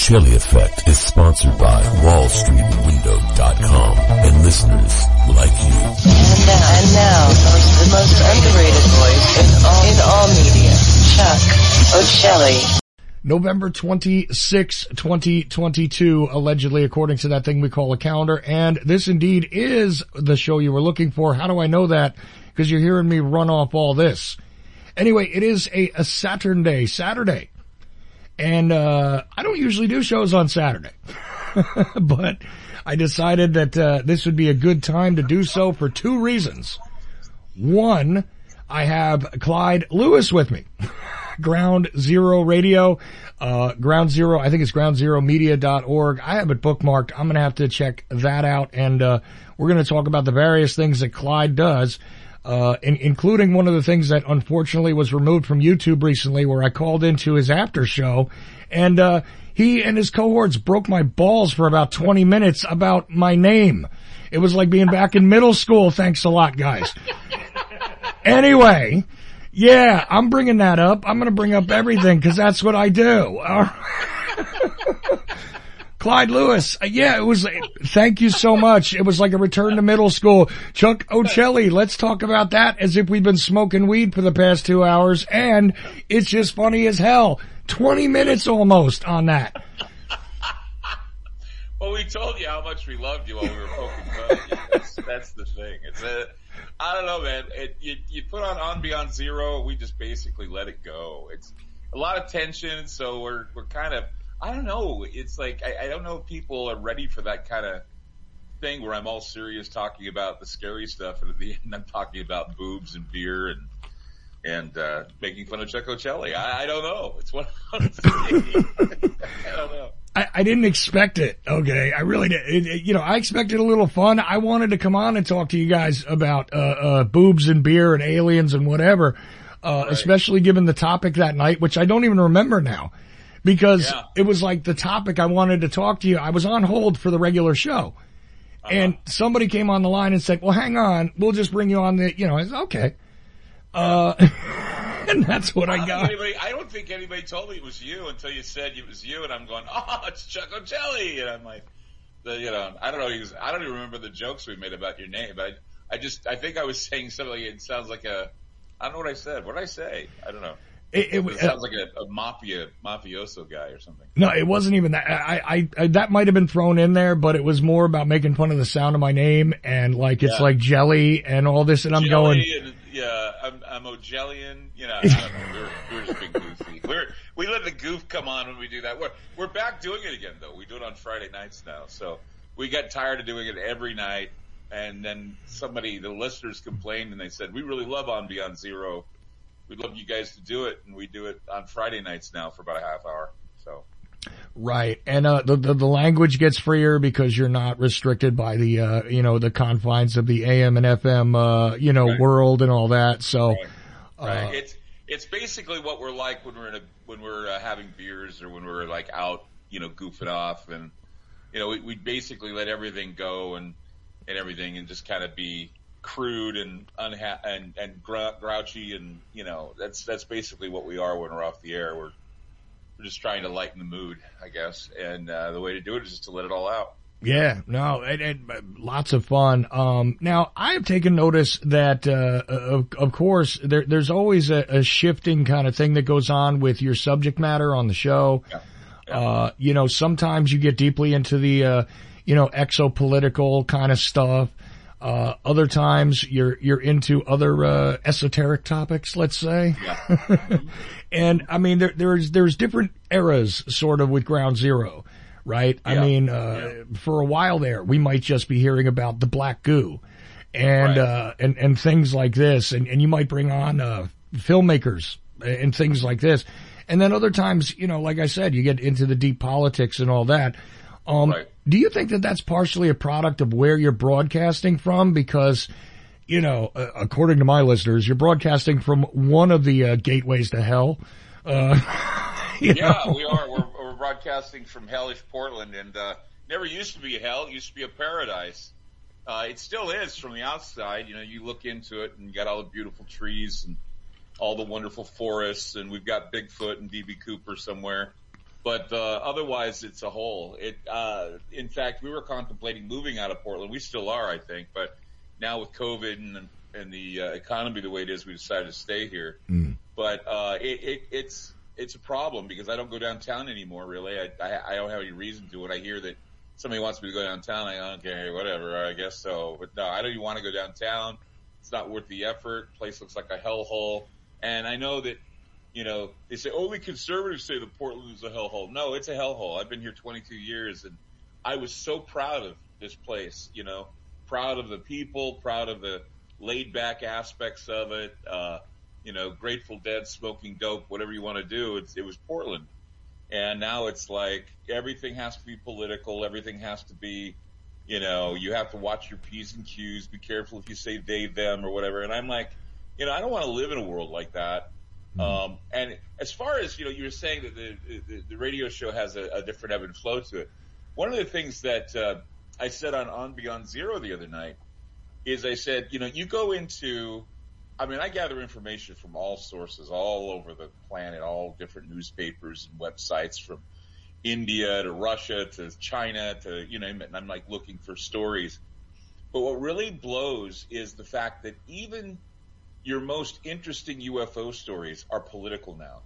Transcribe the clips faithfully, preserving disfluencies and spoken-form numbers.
Chili Effect is sponsored by Wall Street Window dot com and listeners like you. And now, and now the most underrated voice in all, in all media, Chuck O'Celli. November twenty-sixth, twenty twenty-two, allegedly, according to that thing we call a calendar. And this indeed is the show you were looking for. How do I know that? Because you're hearing me run off all this. Anyway, it is a, a Saturn day, Saturday. And, uh, I don't usually do shows on Saturday, but I decided that, uh, this would be a good time to do so for two reasons. One, I have Clyde Lewis with me. Ground Zero Radio, uh, Ground Zero, I think it's ground zero media dot org. I have it bookmarked. I'm going to have to check that out. And, uh, we're going to talk about the various things that Clyde does. Uh, in, including one of the things that unfortunately was removed from YouTube recently, where I called into his after show, and uh he and his cohorts broke my balls for about twenty minutes about my name. It was like being back in middle school. Thanks a lot, guys. Anyway, yeah, I'm bringing that up. I'm going to bring up everything because that's what I do. All right. Clyde Lewis, uh, yeah, it was, thank you so much. It was like a return to middle school. Chuck O'Celli, let's talk about that as if we've been smoking weed for the past two hours, and it's just funny as hell. twenty minutes almost on that. Well, we told you how much we loved you while we were poking fun at you. That's, that's the thing. It's a, I don't know, man. It, you, you put on On Beyond Zero, we just basically let it go. It's a lot of tension, so we're, we're kind of, I don't know. It's like, I, I don't know if people are ready for that kind of thing where I'm all serious talking about the scary stuff, and at the end I'm talking about boobs and beer and, and, uh, making fun of Chuck O'Celli. I, I don't know. It's one of those things. I don't know. I, I didn't expect it. Okay. I really did. It, it, you know, I expected a little fun. I wanted to come on and talk to you guys about, uh, uh, boobs and beer and aliens and whatever, uh, right. Especially given the topic that night, which I don't even remember now. Because yeah. It was like the topic I wanted to talk to you. I was on hold for the regular show. Uh-huh. And somebody came on the line and said, well, hang on. We'll just bring you on the, you know, I said, okay. Uh, and that's what I, I got. Anybody, I don't think anybody told me it was you until you said it was you. And I'm going, oh, it's Chuck O'Celli. And I'm like, the, you know, I don't know. He was, I don't even remember the jokes we made about your name. But I, I just, I think I was saying something. It sounds like a, I don't know what I said. What did I say? I don't know. It, it, it sounds uh, like a, a mafia, mafioso guy or something. No, it wasn't even that. I, I, I that might have been thrown in there, but it was more about making fun of the sound of my name and like it's yeah. like jelly and all this. And I'm jelly going, and, yeah, I'm, I'm O'Jellian. You know, I don't know. We're, we're just being goofy. We're, we let the goof come on when we do that. We're, we're back doing it again though. We do it on Friday nights now. So we got tired of doing it every night. And then somebody, the listeners complained and they said, we really love On Beyond Zero. We'd love you guys to do it, and we do it on Friday nights now for about a half hour. So, right, and uh, the, the the language gets freer because you're not restricted by the uh, you know the confines of the A M and F M uh, you know right. world and all that. So, right. Right. Uh, it's it's basically what we're like when we're in a when we're uh, having beers or when we're like out, you know, goofing off, and you know we we basically let everything go and and everything and just kind of be crude and unha- and and grou- grouchy, and you know that's that's basically what we are when we're off the air. We're we're just trying to lighten the mood, I guess, and uh, the way to do it is just to let it all out. Yeah, no, and, and lots of fun. Um, now I have taken notice that, uh, of, of course, there, there's always a, a shifting kind of thing that goes on with your subject matter on the show. Yeah. Yeah. Uh, you know, sometimes you get deeply into the, uh, you know, exopolitical kind of stuff. Uh, other times you're, you're into other, uh, esoteric topics, let's say. Yeah. And I mean, there, there's, there's different eras sort of with Ground Zero, right? Yeah. I mean, uh, yeah. for a while there, we might just be hearing about the black goo and, right. uh, and, and things like this. And, and you might bring on, uh, filmmakers and things like this. And then other times, you know, like I said, you get into the deep politics and all that. Um, right. Do you think that that's partially a product of where you're broadcasting from? Because, you know, uh, according to my listeners, you're broadcasting from one of the uh, gateways to hell. Uh, you yeah, know? we are. We're, we're broadcasting from hellish Portland, and uh, never used to be a hell. It used to be a paradise. Uh, it still is from the outside. You know, you look into it, and you got all the beautiful trees and all the wonderful forests, and we've got Bigfoot and D B Cooper somewhere. But uh, otherwise, it's a hole. It, uh, in fact, we were contemplating moving out of Portland. We still are, I think. But now with COVID and, and the uh, economy the way it is, we decided to stay here. Mm. But uh, it, it, it's it's a problem because I don't go downtown anymore. Really, I, I I don't have any reason to. When I hear that somebody wants me to go downtown, I go, okay, whatever. I guess so. But no, I don't even want to go downtown. It's not worth the effort. The place looks like a hellhole. And I know that. You know, they say only conservatives say that Portland is a hellhole. No, it's a hellhole. I've been here twenty-two years, and I was so proud of this place. You know, proud of the people, proud of the laid-back aspects of it. Uh, you know, Grateful Dead, smoking dope, whatever you want to do. It's, it was Portland, and now it's like everything has to be political. Everything has to be, you know, you have to watch your P's and Q's. Be careful if you say they, them, or whatever. And I'm like, you know, I don't want to live in a world like that. Um, and as far as, you know, you were saying that the, the, the radio show has a, a different ebb and flow to it. One of the things that, uh, I said on On Beyond Zero the other night is I said, you know, you go into, I mean, I gather information from all sources all over the planet, all different newspapers and websites from India to Russia to China to, you know, and I'm like looking for stories. But what really blows is the fact that even your most interesting U F O stories are political now.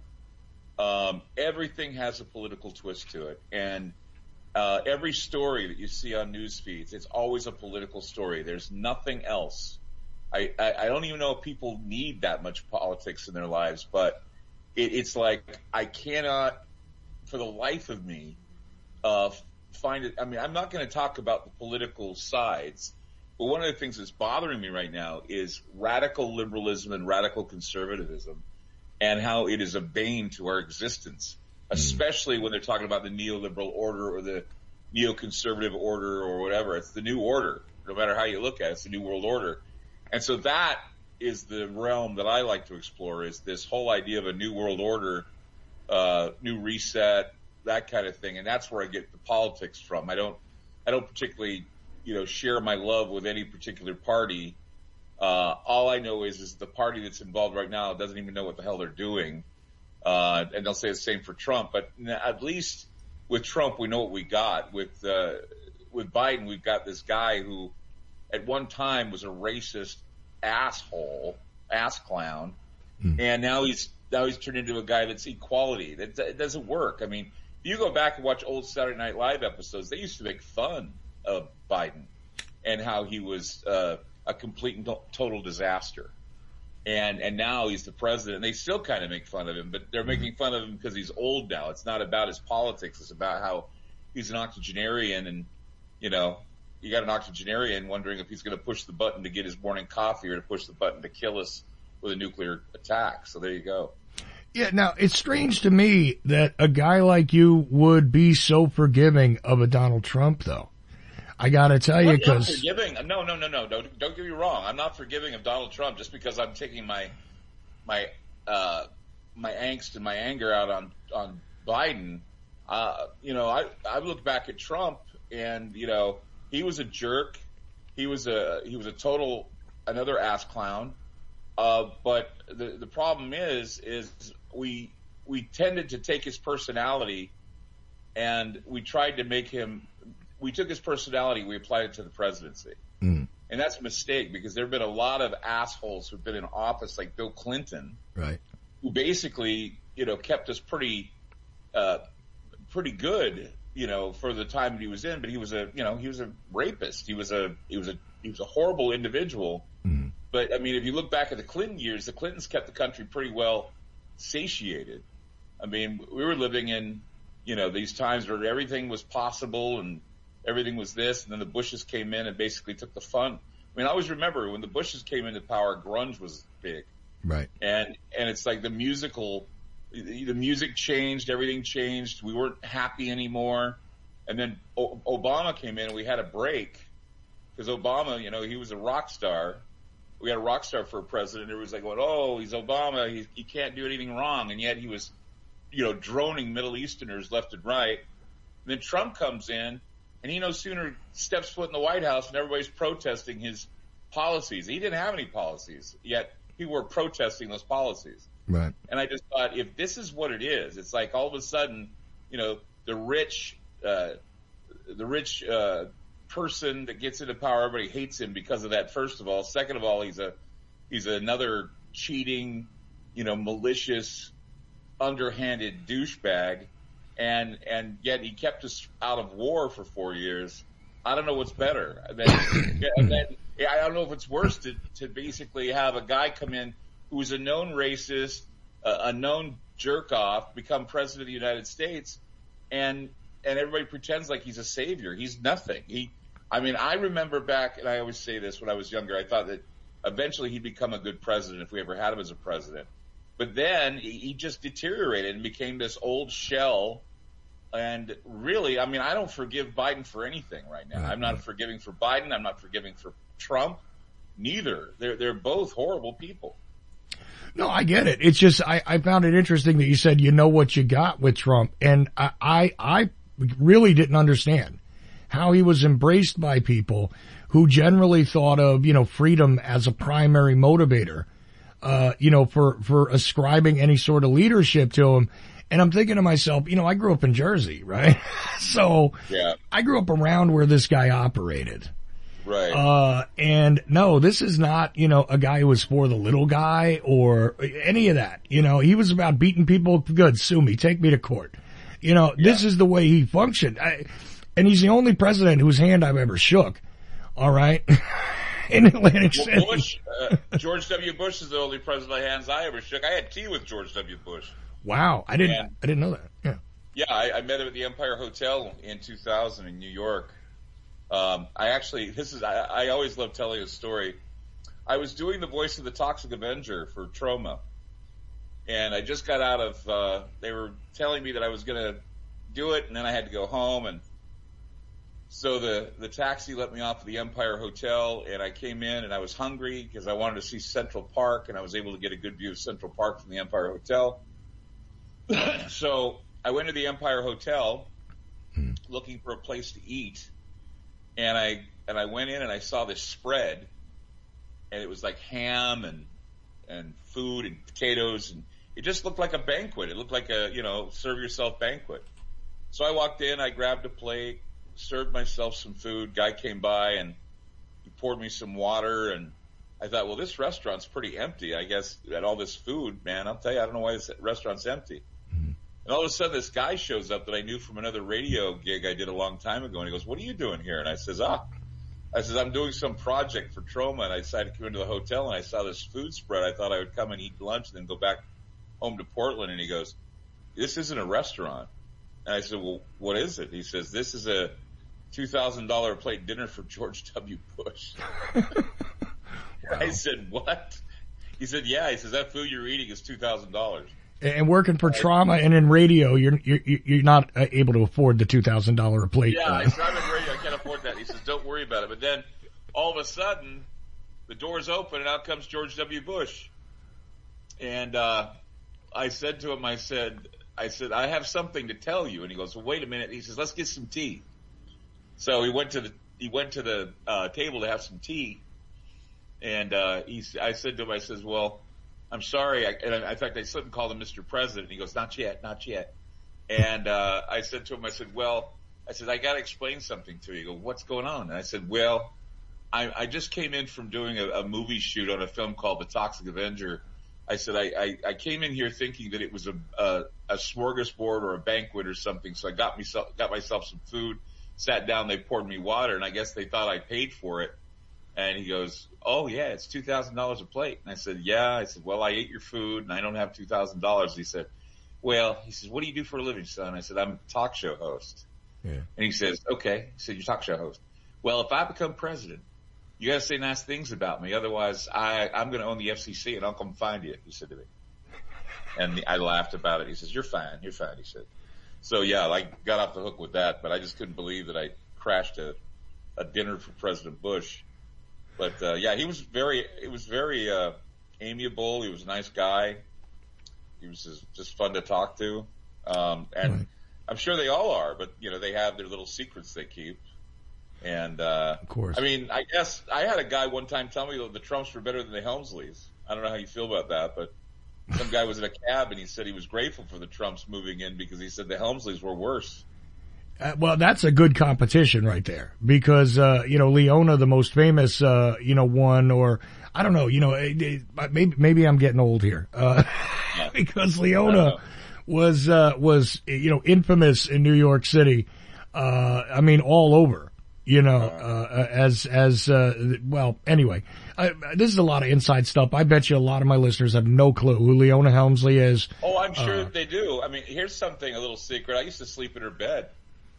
Um, everything has a political twist to it. And uh, every story that you see on news feeds, it's always a political story. There's nothing else. I, I, I don't even know if people need that much politics in their lives, but it, it's like I cannot, for the life of me, uh, find it. I mean, I'm not going to talk about the political sides. But one of the things that's bothering me right now is radical liberalism and radical conservatism and how it is a bane to our existence, especially when they're talking about the neoliberal order or the neoconservative order or whatever. It's the new order, no matter how you look at it. It's the new world order. And so that is the realm that I like to explore, is this whole idea of a new world order, uh, new reset, that kind of thing. And that's where I get the politics from. I don't, I don't particularly you know, share my love with any particular party. Uh, all I know is, is the party that's involved right now doesn't even know what the hell they're doing. Uh, and they'll say the same for Trump, but at least with Trump, we know what we got. With, uh, with Biden, we've got this guy who at one time was a racist asshole, ass clown. Hmm. And now he's, now he's turned into a guy that's equality. That, that doesn't work. I mean, if you go back and watch old Saturday Night Live episodes, they used to make fun of Biden and how he was uh, a complete and total disaster. And and now he's the president, and they still kind of make fun of him, but they're making fun of him because he's old now. It's not about his politics. It's about how he's an octogenarian, and, you know, you got an octogenarian wondering if he's going to push the button to get his morning coffee or to push the button to kill us with a nuclear attack. So there you go. Yeah, now, it's strange to me that a guy like you would be so forgiving of a Donald Trump, though. I gotta tell you, because forgiving. No, no, no, no. Don't, don't get me wrong. I'm not forgiving of Donald Trump just because I'm taking my my uh, my angst and my anger out on on Biden. Uh, you know, I I look back at Trump, and you know, he was a jerk. He was a he was a total another ass clown. Uh, but the the problem is is we we tended to take his personality, and we tried to make him. We took his personality, we applied it to the presidency. Mm. And that's a mistake, because there have been a lot of assholes who've been in office, like Bill Clinton, right, who basically, you know, kept us pretty, uh, pretty good, you know, for the time that he was in. But he was a, you know, he was a rapist. He was a, he was a, he was a horrible individual. Mm. But I mean, if you look back at the Clinton years, the Clintons kept the country pretty well satiated. I mean, we were living in, you know, these times where everything was possible and everything was this, and then the Bushes came in and basically took the fun. I mean, I always remember when the Bushes came into power, grunge was big. Right. And, and it's like the musical, the music changed, everything changed. We weren't happy anymore. And then o- Obama came in and we had a break, because Obama, you know, he was a rock star. We had a rock star for a president. It was like, well, oh, he's Obama. He, he can't do anything wrong. And yet he was, you know, droning Middle Easterners left and right. And then Trump comes in, and he no sooner steps foot in the White House and everybody's protesting his policies. He didn't have any policies, yet people were protesting those policies. Right. And I just thought, if this is what it is, it's like all of a sudden, you you know, the rich, uh, the rich, uh, person that gets into power, everybody hates him because of that, first of all. Second of all, he's a, he's another cheating, you know, malicious, underhanded douchebag. And, and yet he kept us out of war for four years. I don't know what's better. And then, and then, I don't know if it's worse to, to basically have a guy come in who's a known racist, a, a known jerk off, become president of the United States, and and everybody pretends like he's a savior. He's nothing. He, I mean, I remember back, and I always say this when I was younger, I thought that eventually he'd become a good president if we ever had him as a president. But then he, he just deteriorated and became this old shell. And really, I mean, I don't forgive Biden for anything right now. I'm not forgiving for Biden. I'm not forgiving for Trump. Neither. They're they're both horrible people. No, I get it. It's just I, I found it interesting that you said you know what you got with Trump, and I, I I really didn't understand how he was embraced by people who generally thought of, you know, freedom as a primary motivator, uh, you know, for for ascribing any sort of leadership to him. And I'm thinking to myself, you know, I grew up in Jersey, right? So yeah. I grew up around where this guy operated. Right. Uh, and no, this is not, you know, a guy who was for the little guy or any of that. You know, he was about beating people. Good, sue me, take me to court. You know, yeah. This is the way he functioned. I, and he's the only president whose hand I've ever shook. All right. In Atlantic well, City. Bush, uh, George W. Bush is the only president of hands I ever shook. I had tea with George W. Bush. Wow. I didn't, and, I didn't know that. Yeah. Yeah. I, I met him at the Empire Hotel in two thousand in New York. Um, I actually, this is, I, I always love telling a story. I was doing the voice of the Toxic Avenger for Troma. And I just got out of, uh, they were telling me that I was going to do it, and then I had to go home. And so the, the taxi let me off at the Empire Hotel, and I came in and I was hungry because I wanted to see Central Park, and I was able to get a good view of Central Park from the Empire Hotel. So I went to the Empire Hotel looking for a place to eat. And I, and I went in and I saw this spread, and it was like ham and, and food and potatoes, and it just looked like a banquet. It looked like a, you know, serve yourself banquet. So I walked in, I grabbed a plate, served myself some food. Guy came by and he poured me some water, and I thought, well, this restaurant's pretty empty. I guess at all this food, man, I'll tell you, I don't know why this restaurant's empty. And all of a sudden, this guy shows up that I knew from another radio gig I did a long time ago. And he goes, what are you doing here? And I says, ah, I says, I'm doing some project for Troma. And I decided to come into the hotel, and I saw this food spread. I thought I would come and eat lunch and then go back home to Portland. And he goes, this isn't a restaurant. And I said, well, what is it? He says, this is a two thousand dollars a plate dinner for George W. Bush. Wow. I said, what? He said, yeah. He says, that food you're eating is two thousand dollars. And working for Trauma and in radio, you're you're you're not able to afford the two thousand dollar a plate. Yeah, I said, I'm in radio, I can't afford that. He says, don't worry about it. But then all of a sudden, the doors open and out comes George W. Bush. And uh I said to him, I said, I said, I have something to tell you. And he goes, well, wait a minute. He says, let's get some tea. So he went to the he went to the uh table to have some tea. And uh he I said to him, I says, well, I'm sorry. I, and in fact, I slipped and called him Mister President. He goes, not yet, not yet. And, uh, I said to him, I said, well, I said, I got to explain something to you. He goes, what's going on? And I said, well, I, I just came in from doing a, a movie shoot on a film called The Toxic Avenger. I said, I, I, I came in here thinking that it was a, a, a smorgasbord or a banquet or something. So I got myself, got myself some food, sat down, they poured me water, and I guess they thought I paid for it. And he goes, oh yeah, it's two thousand dollars a plate. And I said, yeah. I said, well, I ate your food and I don't have two thousand dollars. He said, well, he says, what do you do for a living, son? I said, I'm a talk show host. Yeah. And he says, okay. He said, you're a talk show host. Well, if I become president, you got to say nice things about me. Otherwise, I, I'm going to own the F C C and I'll come find you, he said to me. And I laughed about it. He says, you're fine. You're fine. He said. So yeah, I got off the hook with that, but I just couldn't believe that I crashed a, a dinner for President Bush. But, uh, yeah, he was very, it was very, uh, amiable. He was a nice guy. He was just, just fun to talk to. Um, and right. I'm sure they all are, but, you know, they have their little secrets they keep. And, uh, of course. I mean, I guess I had a guy one time tell me that the Trumps were better than the Helmsleys. I don't know how you feel about that, but some guy was in a cab and he said he was grateful for the Trumps moving in because he said the Helmsleys were worse. Uh, well, that's a good competition right there because, uh, you know, Leona, the most famous, uh, you know, one, or I don't know, you know, it, it, maybe, maybe I'm getting old here, uh, yeah. because Leona was, uh, was, you know, infamous in New York City. Uh, I mean, all over, you know, uh, as, as, uh, well, anyway, I, this is a lot of inside stuff. I bet you a lot of my listeners have no clue who Leona Helmsley is. Oh, I'm sure uh, that they do. I mean, here's something, a little secret. I used to sleep in her bed.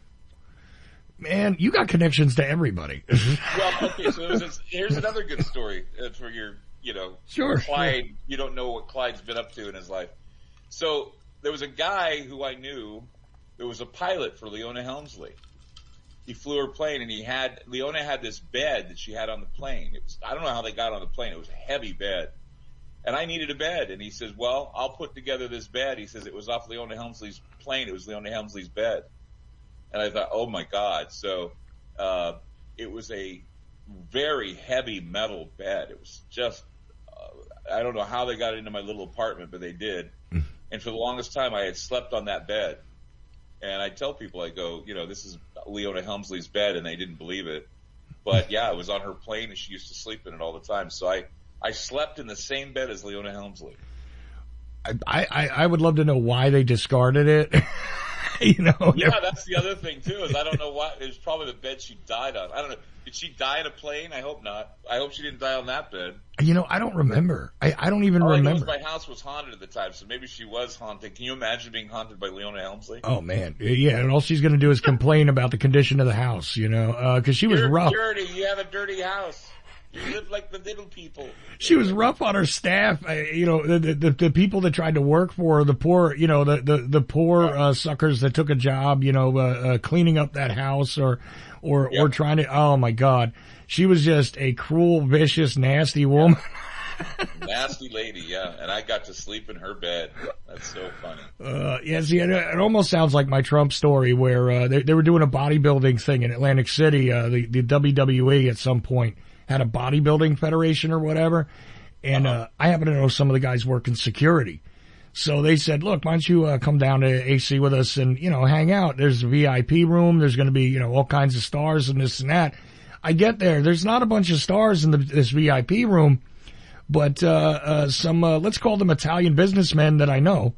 Man, you got connections to everybody. Well, okay, so there's this, here's another good story uh, for your, you know, sure, Clyde. Sure. You don't know what Clyde's been up to in his life. So there was a guy who I knew that was a pilot for Leona Helmsley. He flew her plane, and he had Leona had this bed that she had on the plane. It was I don't know how they got on the plane. It was a heavy bed, and I needed a bed. And he says, "Well, I'll put together this bed." He says it was off Leona Helmsley's plane. It was Leona Helmsley's bed. And I thought, oh my God. So, uh, it was a very heavy metal bed. It was just, uh, I don't know how they got into my little apartment, but they did. And for the longest time, I had slept on that bed. And I tell people, I go, you know, this is Leona Helmsley's bed, and they didn't believe it. But yeah, it was on her plane, and she used to sleep in it all the time. So I, I slept in the same bed as Leona Helmsley. I, I, I would love to know why they discarded it. You know, yeah, that's the other thing too. Is I don't know why. It was probably the bed she died on. I don't know. Did she die in a plane? I hope not. I hope she didn't die on that bed. You know, I don't remember. I, I don't even All remember. I know is my house was haunted at the time, so maybe she was haunted. Can you imagine being haunted by Leona Helmsley? Oh man, yeah. And all she's going to do is complain about the condition of the house. You know, because uh, she was You're rough. Dirty. You have a dirty house. You live like the little people. She was rough on her staff. Uh, you know, the, the the people that tried to work for her, the poor, you know, the the the poor uh, suckers that took a job, you know, uh, uh, cleaning up that house or or yep. or trying to. Oh my God, she was just a cruel, vicious, nasty woman. Nasty lady, yeah. And I got to sleep in her bed. That's so funny. Uh, yeah, see, it, it almost sounds like my Trump story where uh, they they were doing a bodybuilding thing in Atlantic City. Uh, the the W W E at some point had a bodybuilding federation or whatever. And, uh, I happen to know some of the guys work in security. So they said, look, why don't you, uh, come down to A C with us and, you know, hang out. There's a V I P room. There's going to be, you know, all kinds of stars and this and that. I get there. There's not a bunch of stars in the, this V I P room, but, uh, uh, some, uh, let's call them Italian businessmen that I know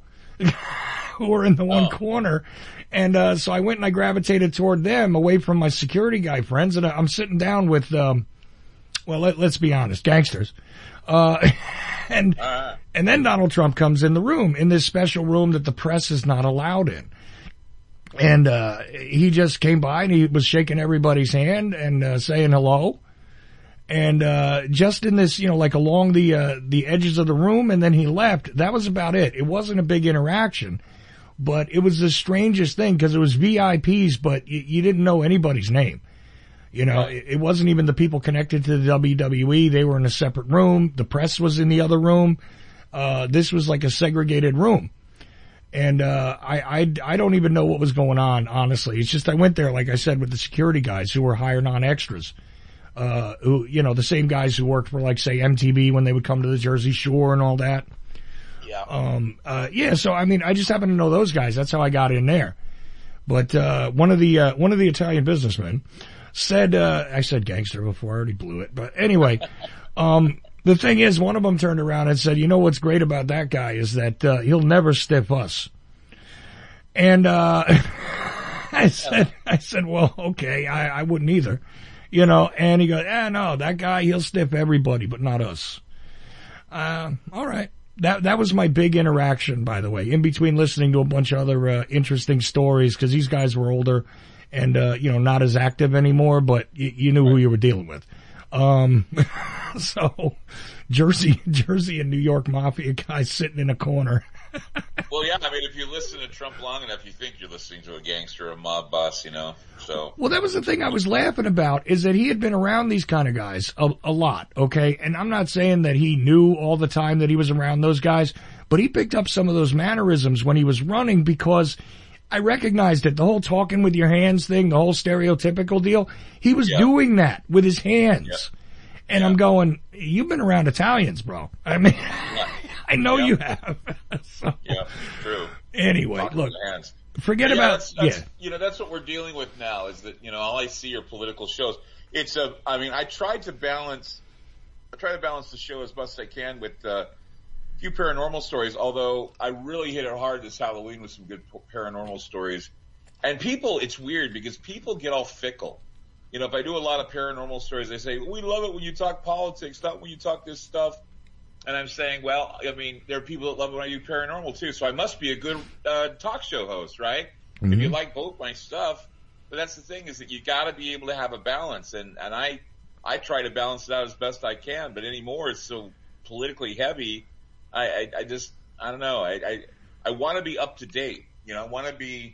who are in the one oh. corner. And, uh, so I went and I gravitated toward them away from my security guy friends. And I'm sitting down with, um, well, let, let's be honest, gangsters. Uh, and, uh, and then Donald Trump comes in the room, in this special room that the press is not allowed in. And, uh, he just came by and he was shaking everybody's hand and, uh, saying hello. And, uh, just in this, you know, like along the, uh, the edges of the room, and then he left. That was about it. It wasn't a big interaction, but it was the strangest thing because it was V I Ps, but y- you didn't know anybody's name. You know, right. It wasn't even the people connected to the W W E. They were in a separate room. The press was in the other room. Uh, this was like a segregated room. And, uh, I, I, I don't even know what was going on, honestly. It's just I went there, like I said, with the security guys who were hired on extras. Uh, who, you know, the same guys who worked for, like, say, M T V when they would come to the Jersey Shore and all that. Yeah. Um, uh, yeah, so, I mean, I just happen to know those guys. That's how I got in there. But, uh, one of the, uh, one of the Italian businessmen said, uh, I said gangster before, I already blew it, but anyway, um, the thing is, one of them turned around and said, you know what's great about that guy is that, uh, he'll never stiff us. And, uh, I said, I said, well, okay, I, I wouldn't either, you know, and he goes, eh, no, that guy, he'll stiff everybody, but not us. Uh, all right. That, that was my big interaction, by the way, in between listening to a bunch of other, uh, interesting stories, cause these guys were older. And, uh, you know, not as active anymore, but y- you knew who you were dealing with. Um, so Jersey, Jersey and New York mafia guys sitting in a corner. Well, yeah, I mean, if you listen to Trump long enough, you think you're listening to a gangster, a mob boss, you know, so. Well, that was the thing I was laughing about, is that he had been around these kind of guys a, a lot, okay? And I'm not saying that he knew all the time that he was around those guys, but he picked up some of those mannerisms when he was running because I recognized it. The whole talking with your hands thing, the whole stereotypical deal. He was yeah. doing that with his hands. Yeah. And yeah. I'm going, you've been around Italians, bro. I mean, yeah. I know Yep. you have. So, Yeah, true. anyway, Talking look, with hands. forget Yeah, about, that's, that's, yeah. you know, that's what we're dealing with now is that, you know, all I see are political shows. It's a, I mean, I tried to balance, I try to balance the show as best I can with uh, a few paranormal stories, although I really hit it hard this Halloween with some good paranormal stories. And people, it's weird because people get all fickle. You know, if I do a lot of paranormal stories, they say, we love it when you talk politics, not when you talk this stuff. And I'm saying, well, I mean, there are people that love it when I do paranormal too, so I must be a good uh, talk show host, right? Mm-hmm. If you like both my stuff. But that's the thing is that you gotta be able to have a balance. And, and I, I try to balance it out as best I can, but anymore it's so politically heavy. I, I, I just, I don't know. I, I, I want to be up to date. You know, I want to be,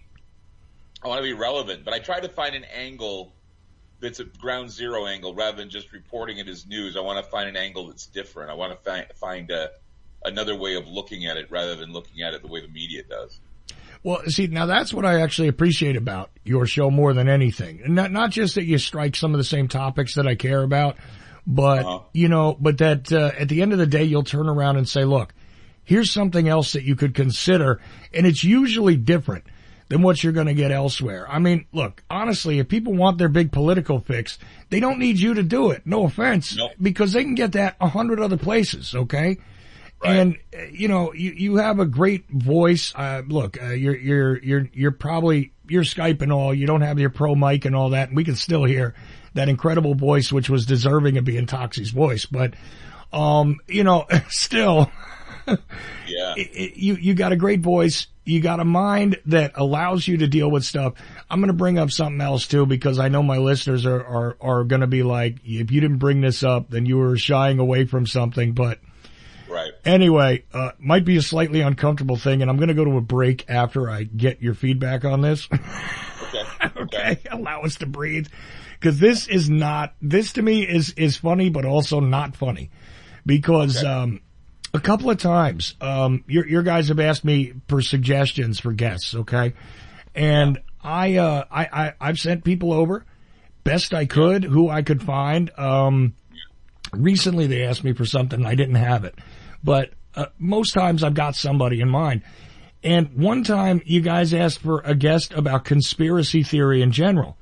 I want to be relevant, but I try to find an angle that's a ground zero angle rather than just reporting it as news. I want to find an angle that's different. I want to find, find a, another way of looking at it rather than looking at it the way the media does. Well, see, now that's what I actually appreciate about your show more than anything. Not, not just that you strike some of the same topics that I care about, but, uh-huh. you know, but that, uh, at the end of the day, you'll turn around and say, look, here's something else that you could consider. And it's usually different than what you're going to get elsewhere. I mean, look, honestly, if people want their big political fix, they don't need you to do it. No offense, nope. because they can get that a hundred other places. Okay. Right. And, uh, you know, you, you have a great voice. Uh, look, uh, you're, you're, you're, you're probably, you're Skype and all. You don't have your pro mic and all that. And we can still hear that incredible voice, which was deserving of being Toxie's voice. But, um, you know, still, yeah, it, it, you, you got a great voice. You got a mind that allows you to deal with stuff. I'm going to bring up something else too, because I know my listeners are, are, are going to be like, if you didn't bring this up, then you were shying away from something. But right. Anyway, uh, might be a slightly uncomfortable thing, and I'm going to go to a break after I get your feedback on this. Okay. okay. Okay. Allow us to breathe. Cause this is not, this to me is, is funny, but also not funny because, okay. um, a couple of times, um, your, your guys have asked me for suggestions for guests. Okay. And I, uh, I, I, I've sent people over best I could, who I could find. Um, recently they asked me for something and I didn't have it, but, uh, most times I've got somebody in mind. And one time you guys asked for a guest about conspiracy theory in general.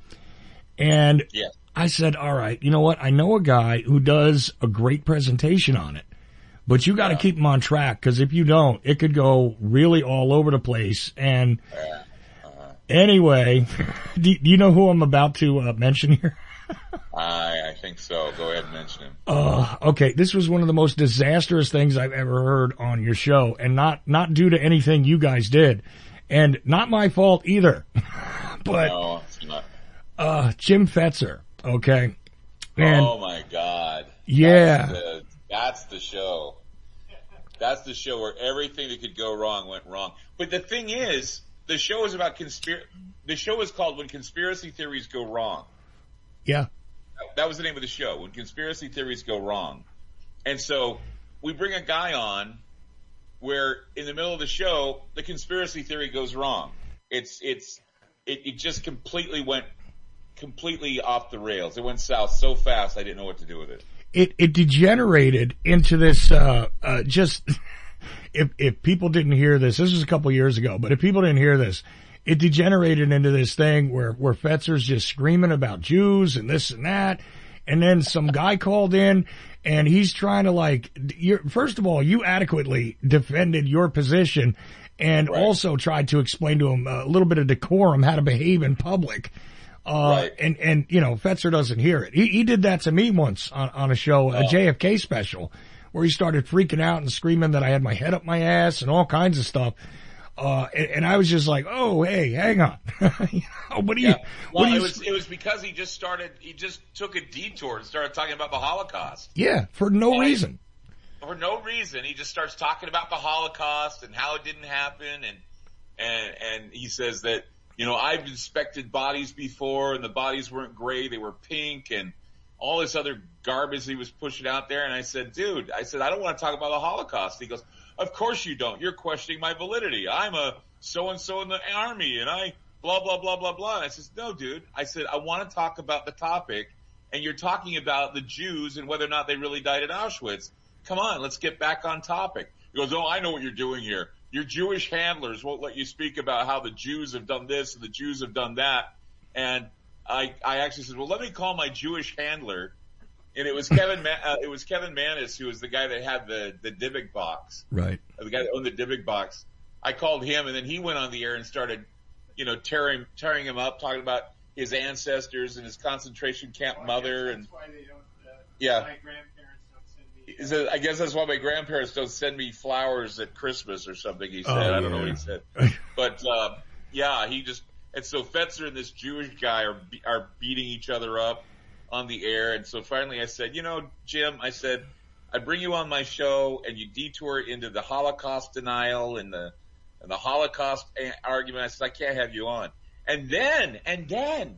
And yeah. I said, all right, you know what? I know a guy who does a great presentation on it, but you got to yeah. keep him on track. Cause if you don't, it could go really all over the place. And yeah. uh-huh. anyway, do, do you know who I'm about to uh, mention here? I, I think so. Go ahead and mention him. Uh, okay. This was one of the most disastrous things I've ever heard on your show, and not, not due to anything you guys did, and not my fault either. But, no, it's not. uh, Jim Fetzer. Okay. And, oh my God. Yeah. That's the, that's the show. That's the show where everything that could go wrong went wrong. But the thing is, the show is about conspiracy. The show is called When Conspiracy Theories Go Wrong. Yeah. That was the name of the show, When Conspiracy Theories Go Wrong. And so we bring a guy on where in the middle of the show, the conspiracy theory goes wrong. It's, it's, it, it just completely went completely off the rails. It went south so fast I didn't know what to do with it. It, it degenerated into this, uh, uh, just, if, if people didn't hear this, this was a couple years ago, but if people didn't hear this, it degenerated into this thing where, where Fetzer's just screaming about Jews and this and that. And then some guy called in and he's trying to like, you're, first of all, you adequately defended your position and right. also tried to explain to him a little bit of decorum, how to behave in public. Uh, right. and, and, you know, Fetzer doesn't hear it. He, he did that to me once on, on a show, a oh. J F K special, where he started freaking out and screaming that I had my head up my ass and all kinds of stuff. Uh, and, and I was just like, oh, hey, hang on. you know, what do you, yeah. Well, what do you, it was, it was because he just started, he just took a detour and started talking about the Holocaust. Yeah, for no and reason. For no reason. He just starts talking about the Holocaust and how it didn't happen. And, and, and he says that, you know, I've inspected bodies before and the bodies weren't gray. They were pink and all this other garbage he was pushing out there. And I said, dude, I said, I don't want to talk about the Holocaust. He goes, of course you don't. You're questioning my validity. I'm a so-and-so in the army and I blah, blah, blah, blah, blah. And I said, no, dude. I said, I want to talk about the topic and you're talking about the Jews and whether or not they really died at Auschwitz. Come on, let's get back on topic. He goes, oh, I know what you're doing here. Your Jewish handlers won't let you speak about how the Jews have done this and the Jews have done that. And I, I actually said, well, let me call my Jewish handler. And it was Kevin, Ma- uh, it was Kevin Manis, who was the guy that had the, the Dybbuk box. Right. The guy that owned the Dybbuk box. I called him, and then he went on the air and started, you know, tearing, tearing him up, talking about his ancestors and his concentration camp well, mother. That's And why they don't, uh, yeah. my grandparents don't send me. He said, I guess that's why my grandparents don't send me flowers at Christmas or something, he said. Oh, I don't yeah. know what he said. But, uh, yeah, he just, and so Fetzer and this Jewish guy are, are beating each other up on the air. And so finally I said, you know, Jim, I said, I bring you on my show and you detour into the Holocaust denial and the, and the Holocaust argument. I said, I can't have you on. And then, and then,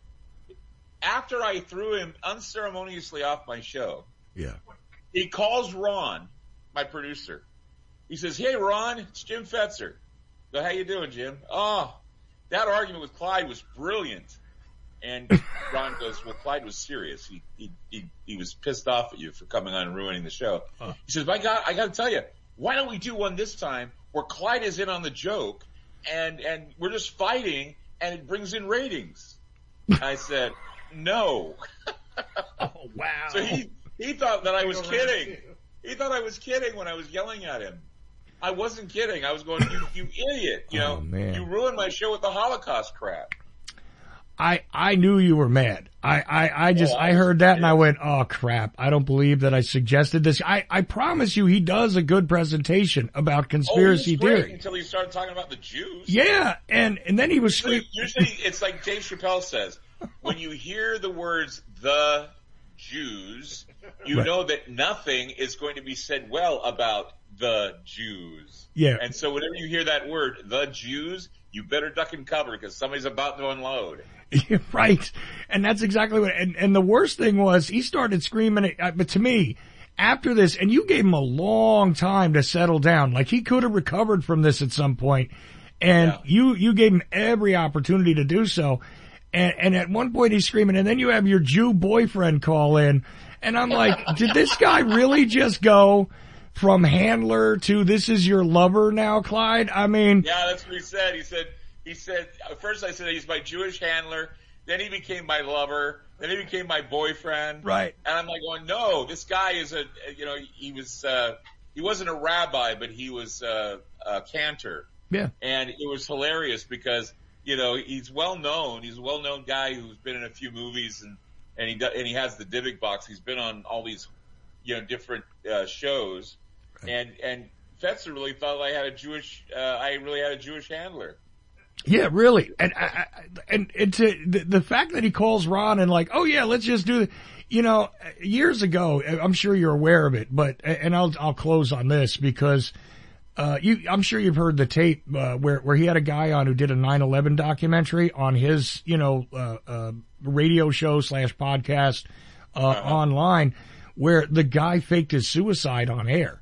after I threw him unceremoniously off my show, Yeah. he calls Ron, my producer. He says, hey, Ron, it's Jim Fetzer. So how you doing, Jim? Oh, that argument with Clyde was brilliant. And Ron goes, well, Clyde was serious. He, he, he, he was pissed off at you for coming on and ruining the show. Uh. He says, my God, I got to tell you, why don't we do one this time where Clyde is in on the joke and, and we're just fighting and it brings in ratings? I said, no. Oh, wow. So he, he thought that I was kidding. He thought I was kidding when I was yelling at him. I wasn't kidding. I was going, you, you idiot. You know, oh, man. You ruined my show with the Holocaust crap. I, I knew you were mad. I, I, I just, oh, I I heard that and I went, oh crap, I don't believe that I suggested this. I, I promise you he does a good presentation about conspiracy oh, great theory. Until he started talking about the Jews. Yeah, and, and then he was Usually, usually it's like Dave Chappelle says, when you hear the words, the Jews, you right. know that nothing is going to be said well about the Jews. Yeah. And so whenever you hear that word, the Jews, you better duck and cover because somebody's about to unload. Right. And that's exactly what, and, and the worst thing was he started screaming at, uh, but to me, after this, and you gave him a long time to settle down, like he could have recovered from this at some point, and yeah. you, you gave him every opportunity to do so. And, and at one point he's screaming, and then you have your Jew boyfriend call in, and I'm like, did this guy really just go from handler to this is your lover now, Clyde? I mean. Yeah, that's what he said. He said, he said, at first I said he's my Jewish handler, then he became my lover, then he became my boyfriend. Right. And I'm like going, no, this guy is a, you know, he was, uh, he wasn't a rabbi, but he was, uh, a cantor. Yeah. And it was hilarious because, you know, he's well known. He's a well known guy who's been in a few movies and, and he, and he has the Dybbuk box. He's been on all these, you know, different, uh, shows. Right. And, and Fetzer really thought I had a Jewish, uh, I really had a Jewish handler. Yeah, really. And, I, and, and to, the, the fact that he calls Ron and like, oh yeah, let's just do it. You know, years ago, I'm sure you're aware of it, but, and I'll, I'll close on this because, uh, you, I'm sure you've heard the tape, uh, where, where he had a guy on who did a nine eleven documentary on his, you know, uh, uh, radio show slash podcast, uh, uh-huh. online where the guy faked his suicide on air.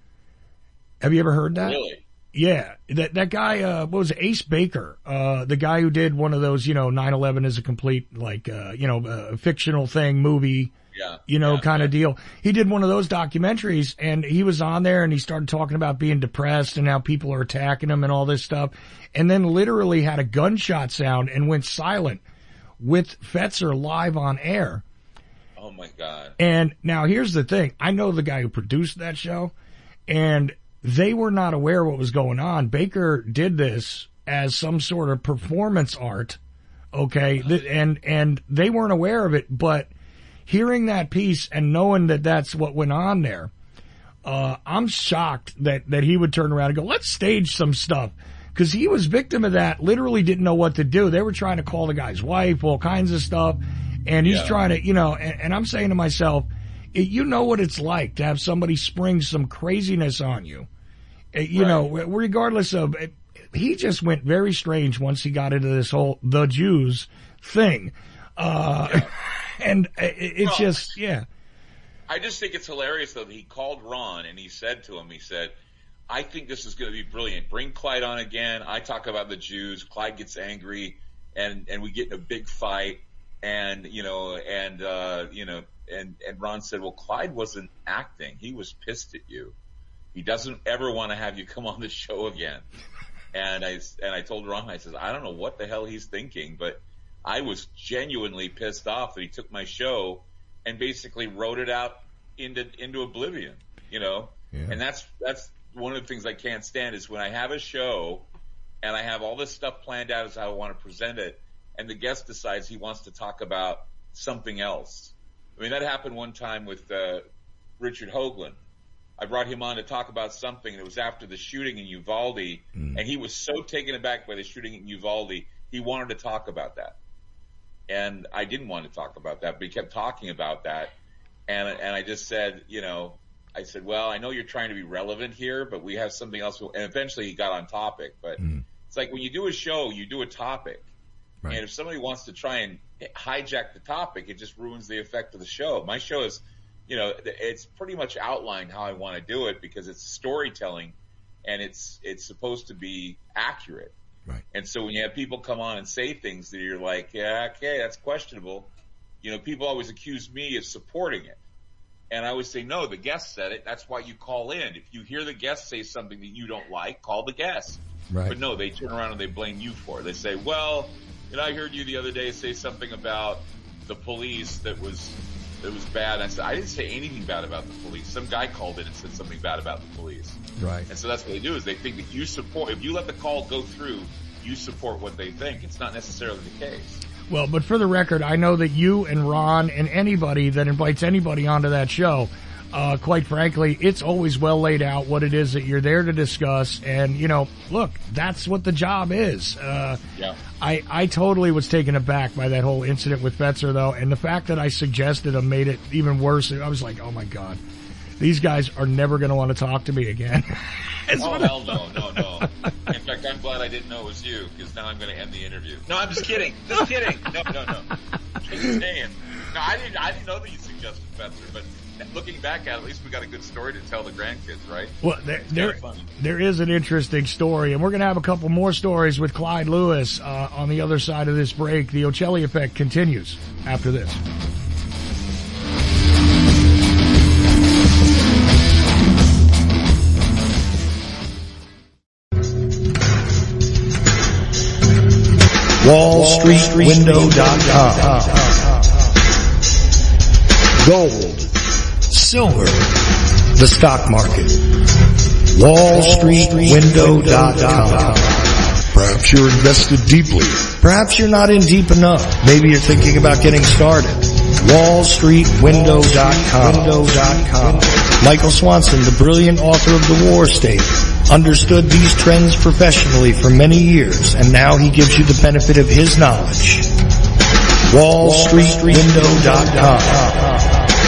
Have you ever heard that? Really? Yeah, that that guy, uh, what was it, Ace Baker, uh, the guy who did one of those, you know, nine eleven is a complete, like, uh, you know, uh, fictional thing, movie, yeah, you know, yeah, kind yeah. of deal. He did one of those documentaries and he was on there and he started talking about being depressed and how people are attacking him and all this stuff. And then literally had a gunshot sound and went silent with Fetzer live on air. Oh my God. And now here's the thing. I know the guy who produced that show and they were not aware what was going on. Baker did this as some sort of performance art. Okay. And, and they weren't aware of it, but hearing that piece and knowing that that's what went on there, uh, I'm shocked that, that he would turn around and go, let's stage some stuff. Cause he was victim of that, literally didn't know what to do. They were trying to call the guy's wife, all kinds of stuff. And he's yeah. trying to, you know, and, and I'm saying to myself, you know what it's like to have somebody spring some craziness on you. You right. know, regardless of, he just went very strange once he got into this whole the Jews thing. Uh, yeah. and it, it's well, just, yeah. I just think it's hilarious though that he called Ron and he said to him, he said, I think this is going to be brilliant. Bring Clyde on again. I talk about the Jews. Clyde gets angry and, and we get in a big fight. And, you know, and, uh, you know, and, and Ron said, well, Clyde wasn't acting. He was pissed at you. He doesn't ever want to have you come on the show again. And I, and I told Ron, I said, I don't know what the hell he's thinking, but I was genuinely pissed off that he took my show and basically wrote it out into, into oblivion, you know? Yeah. And that's, that's one of the things I can't stand is when I have a show and I have all this stuff planned out as how I want to present it, and the guest decides he wants to talk about something else. I mean, that happened one time with, uh, Richard Hoagland. I brought him on to talk about something, and it was after the shooting in Uvalde, mm. and he was so taken aback by the shooting in Uvalde, he wanted to talk about that. And I didn't want to talk about that, but he kept talking about that. And, and I just said, you know, I said, well, I know you're trying to be relevant here, but we have something else. And eventually he got on topic, but mm. it's like when you do a show, you do a topic. Right. And if somebody wants to try and hijack the topic, it just ruins the effect of the show. My show is, you know, it's pretty much outlined how I want to do it because it's storytelling and it's, it's supposed to be accurate. Right. And so when you have people come on and say things that you're like, yeah, okay, that's questionable. You know, people always accuse me of supporting it. And I always say, no, the guest said it. That's why you call in. If you hear the guest say something that you don't like, call the guest. Right. But no, they turn around and they blame you for it. They say, well, you know, I heard you the other day say something about the police that was, that was bad. And I said, I didn't say anything bad about the police. Some guy called in and said something bad about the police. Right. And so that's what they do is they think that you support, if you let the call go through, you support what they think. It's not necessarily the case. Well, but for the record, I know that you and Ron and anybody that invites anybody onto that show, uh, quite frankly, it's always well laid out what it is that you're there to discuss. And, you know, look, that's what the job is. Uh, yeah. I, I totally was taken aback by that whole incident with Fetzer, though. And the fact that I suggested him made it even worse. I was like, oh, my God. These guys are never going to want to talk to me again. Oh, hell no, no, no. In fact, I'm glad I didn't know it was you, because now I'm going to end the interview. No, I'm just kidding. Just kidding. No, no, no. Just saying. No, I didn't, I didn't know that you suggested Fetzer, but looking back at it, at least we got a good story to tell the grandkids, right? Well, there, there, there is an interesting story, and we're going to have a couple more stories with Clyde Lewis uh, on the other side of this break. The Ocelli Effect continues after this. Wall Street Window dot com. Gold, silver, the stock market. Wall Street Window dot com. Perhaps you're invested deeply. Perhaps you're not in deep enough. Maybe you're thinking about getting started. Wall Street Window dot com. Michael Swanson, the brilliant author of The War State, understood these trends professionally for many years, and now he gives you the benefit of his knowledge. Wall Street Window dot com.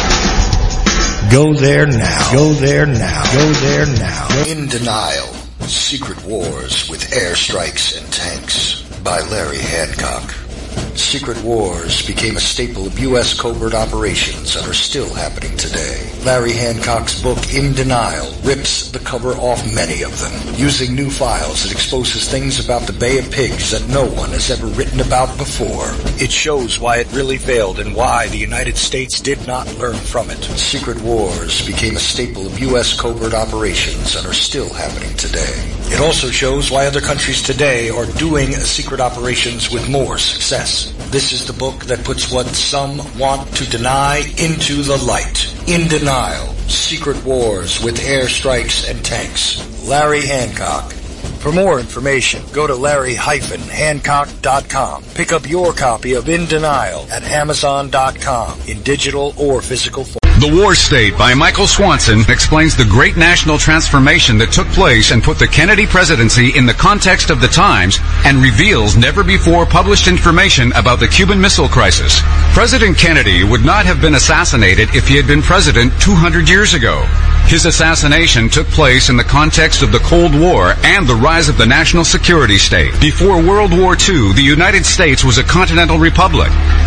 Go there now. Go there now. Go there now. In Denial, Secret Wars with Airstrikes and Tanks by Larry Hancock. Secret wars became a staple of U S covert operations and are still happening today. Larry Hancock's book, In Denial, rips the cover off many of them. Using new files, it exposes things about the Bay of Pigs that no one has ever written about before. It shows why it really failed and why the United States did not learn from it. Secret wars became a staple of U S covert operations and are still happening today. It also shows why other countries today are doing secret operations with more success. This is the book that puts what some want to deny into the light. In Denial, Secret Wars with Airstrikes and Tanks. Larry Hancock. For more information, go to larry dash hancock dot com. Pick up your copy of In Denial at amazon dot com in digital or physical form. The War State by Michael Swanson explains the great national transformation that took place and put the Kennedy presidency in the context of the times and reveals never-before published information about the Cuban Missile Crisis. President Kennedy would not have been assassinated if he had been president two hundred years ago. His assassination took place in the context of the Cold War and the rise of the national security state. Before World War Two, the United States was a continental republic.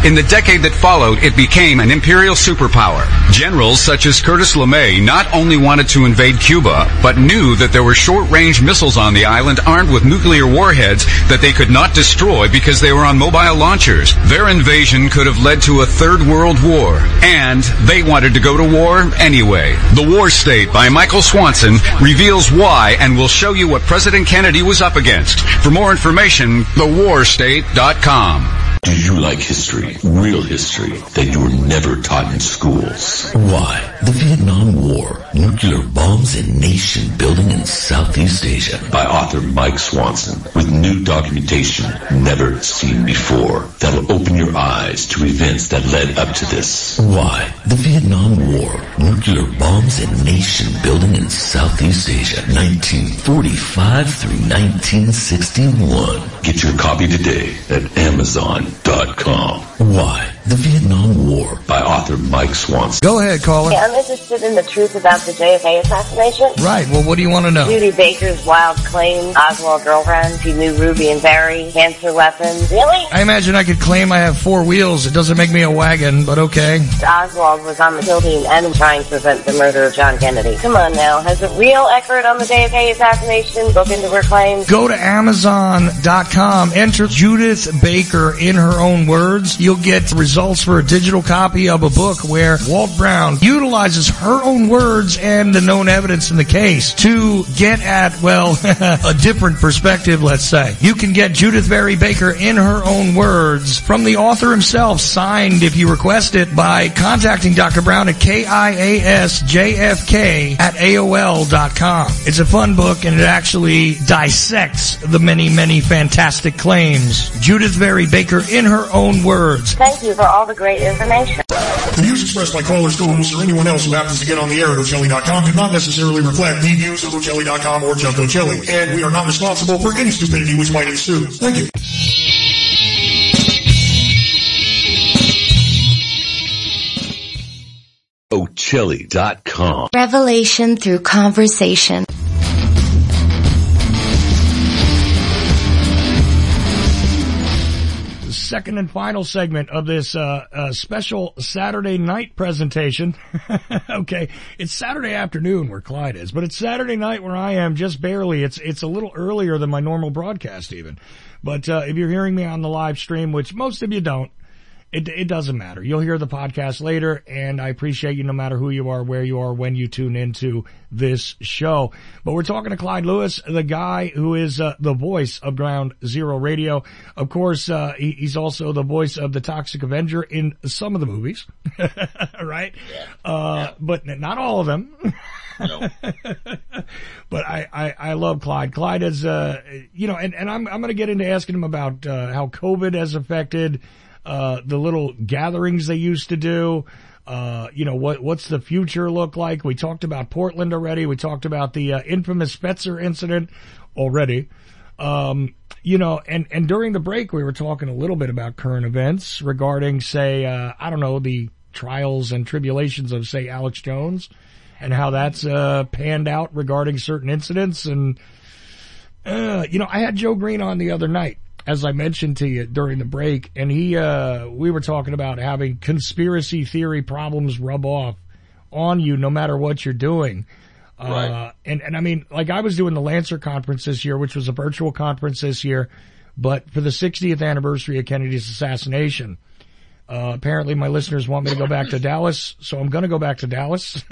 In the decade that followed, it became an imperial superpower. Generals such as Curtis LeMay not only wanted to invade Cuba, but knew that there were short-range missiles on the island armed with nuclear warheads that they could not destroy because they were on mobile launchers. Their invasion could have led to a third world war, and they wanted to go to war anyway. The War State by Michael Swanson reveals why and will show you what President Kennedy was up against. For more information, the war state dot com. Do you like history, real history, that you were never taught in schools? Why? The Vietnam War, nuclear bombs and nation building in Southeast Asia. By author Mike Swanson, with new documentation never seen before. That'll open your eyes to events that led up to this. Why? The Vietnam War, nuclear bombs and nation building in Southeast Asia, nineteen forty-five through nineteen sixty-one. Get your copy today at Amazon dot com. Why? The Vietnam War by author Mike Swanson. Go ahead, caller. Yeah, I'm interested in the truth about the J F K assassination. Right. Well, what do you want to know? Judy Baker's wild claim, Oswald girlfriend, she knew Ruby and Barry, cancer weapons. Really? I imagine I could claim I have four wheels. It doesn't make me a wagon, but okay. Oswald was on the kill team and trying to prevent the murder of John Kennedy. Come on now. Has a real expert on the J F K assassination looked into her claims? Go to Amazon dot com, enter Judith Baker in her own words. You'll get results for a digital copy of a book where Walt Brown utilizes her own words and the known evidence in the case to get at, well, a different perspective, let's say. You can get Judith Barry Baker in her own words from the author himself, signed if you request it by contacting Doctor Brown at K I A S J F K at A O L dot com. It's a fun book and it actually dissects the many, many fantastic claims. Judith Barry Baker in her own words. Thank you for all the great information. The views expressed by callers, co-hosts, or anyone else who happens to get on the air at Ocelli dot com do not necessarily reflect the views of Ocelli dot com or Chuck Ocelli, and we are not responsible for any stupidity which might ensue. Thank you. Ocelli dot com. Revelation through conversation. Second and final segment of this uh, uh special Saturday night presentation. Okay, it's Saturday afternoon where Clyde is, but it's Saturday night where I am, just barely. It's it's a little earlier than my normal broadcast even. But uh if you're hearing me on the live stream, which most of you don't, It, it doesn't matter. You'll hear the podcast later, and I appreciate you no matter who you are, where you are, when you tune into this show. But we're talking to Clyde Lewis, the guy who is uh, the voice of Ground Zero Radio. Of course, uh, he, he's also the voice of the Toxic Avenger in some of the movies, right? Yeah. Uh, yeah. But not all of them. No. But I, I, I love Clyde. Clyde is, uh, you know, and, and I'm, I'm going to get into asking him about, uh, how COVID has affected Uh, the little gatherings they used to do. Uh, you know, what, what's the future look like? We talked about Portland already. We talked about the, uh, infamous Spetzer incident already. Um, you know, and, and during the break, we were talking a little bit about current events regarding, say, uh, I don't know, the trials and tribulations of, say, Alex Jones and how that's, uh, panned out regarding certain incidents. And, uh, you know, I had Joe Green on the other night, as I mentioned to you during the break, and he, uh, we were talking about having conspiracy theory problems rub off on you no matter what you're doing. Right. Uh, and, and I mean, like I was doing the Lancer conference this year, which was a virtual conference this year, but for the sixtieth anniversary of Kennedy's assassination. Uh, apparently my listeners want me to go back to Dallas, so I'm gonna go back to Dallas.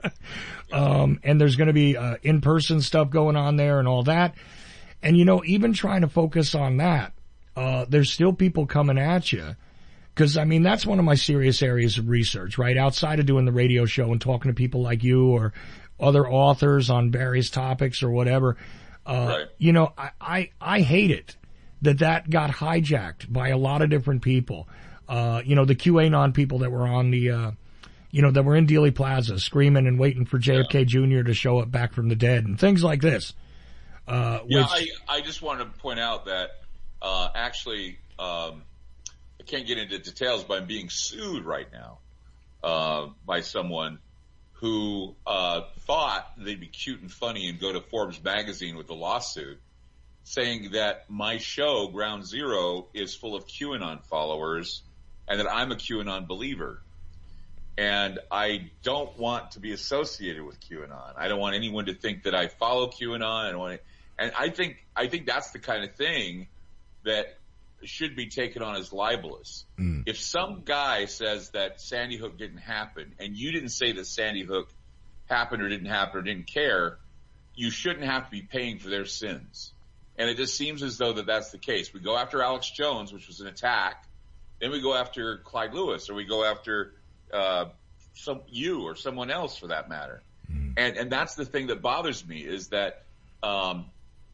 um, and there's gonna be, uh, in-person stuff going on there and all that. And, you know, even trying to focus on that, uh, there's still people coming at you. Cause, I mean, that's one of my serious areas of research, right? Outside of doing the radio show and talking to people like you or other authors on various topics or whatever. Uh, right. You know, I, I, I hate it that that got hijacked by a lot of different people. Uh, you know, the QAnon people that were on the, uh, you know, that were in Dealey Plaza screaming and waiting for J F K Yeah. Junior to show up back from the dead and things like this. Uh, Yeah, which, I, I just wanted to point out that, uh, actually, um, I can't get into details, but I'm being sued right now, uh, by someone who, uh, thought they'd be cute and funny and go to Forbes magazine with a lawsuit saying that my show, Ground Zero, is full of QAnon followers and that I'm a QAnon believer. And I don't want to be associated with QAnon. I don't want anyone to think that I follow QAnon. I don't want to, and I think, I think that's the kind of thing that should be taken on as libelous. Mm. If some guy says that Sandy Hook didn't happen and you didn't say that Sandy Hook happened or didn't happen or didn't care, you shouldn't have to be paying for their sins. And it just seems as though that that's the case. We go after Alex Jones, which was an attack. Then we go after Clyde Lewis, or we go after, uh, some, you or someone else for that matter. Mm. And, and that's the thing that bothers me is that, um,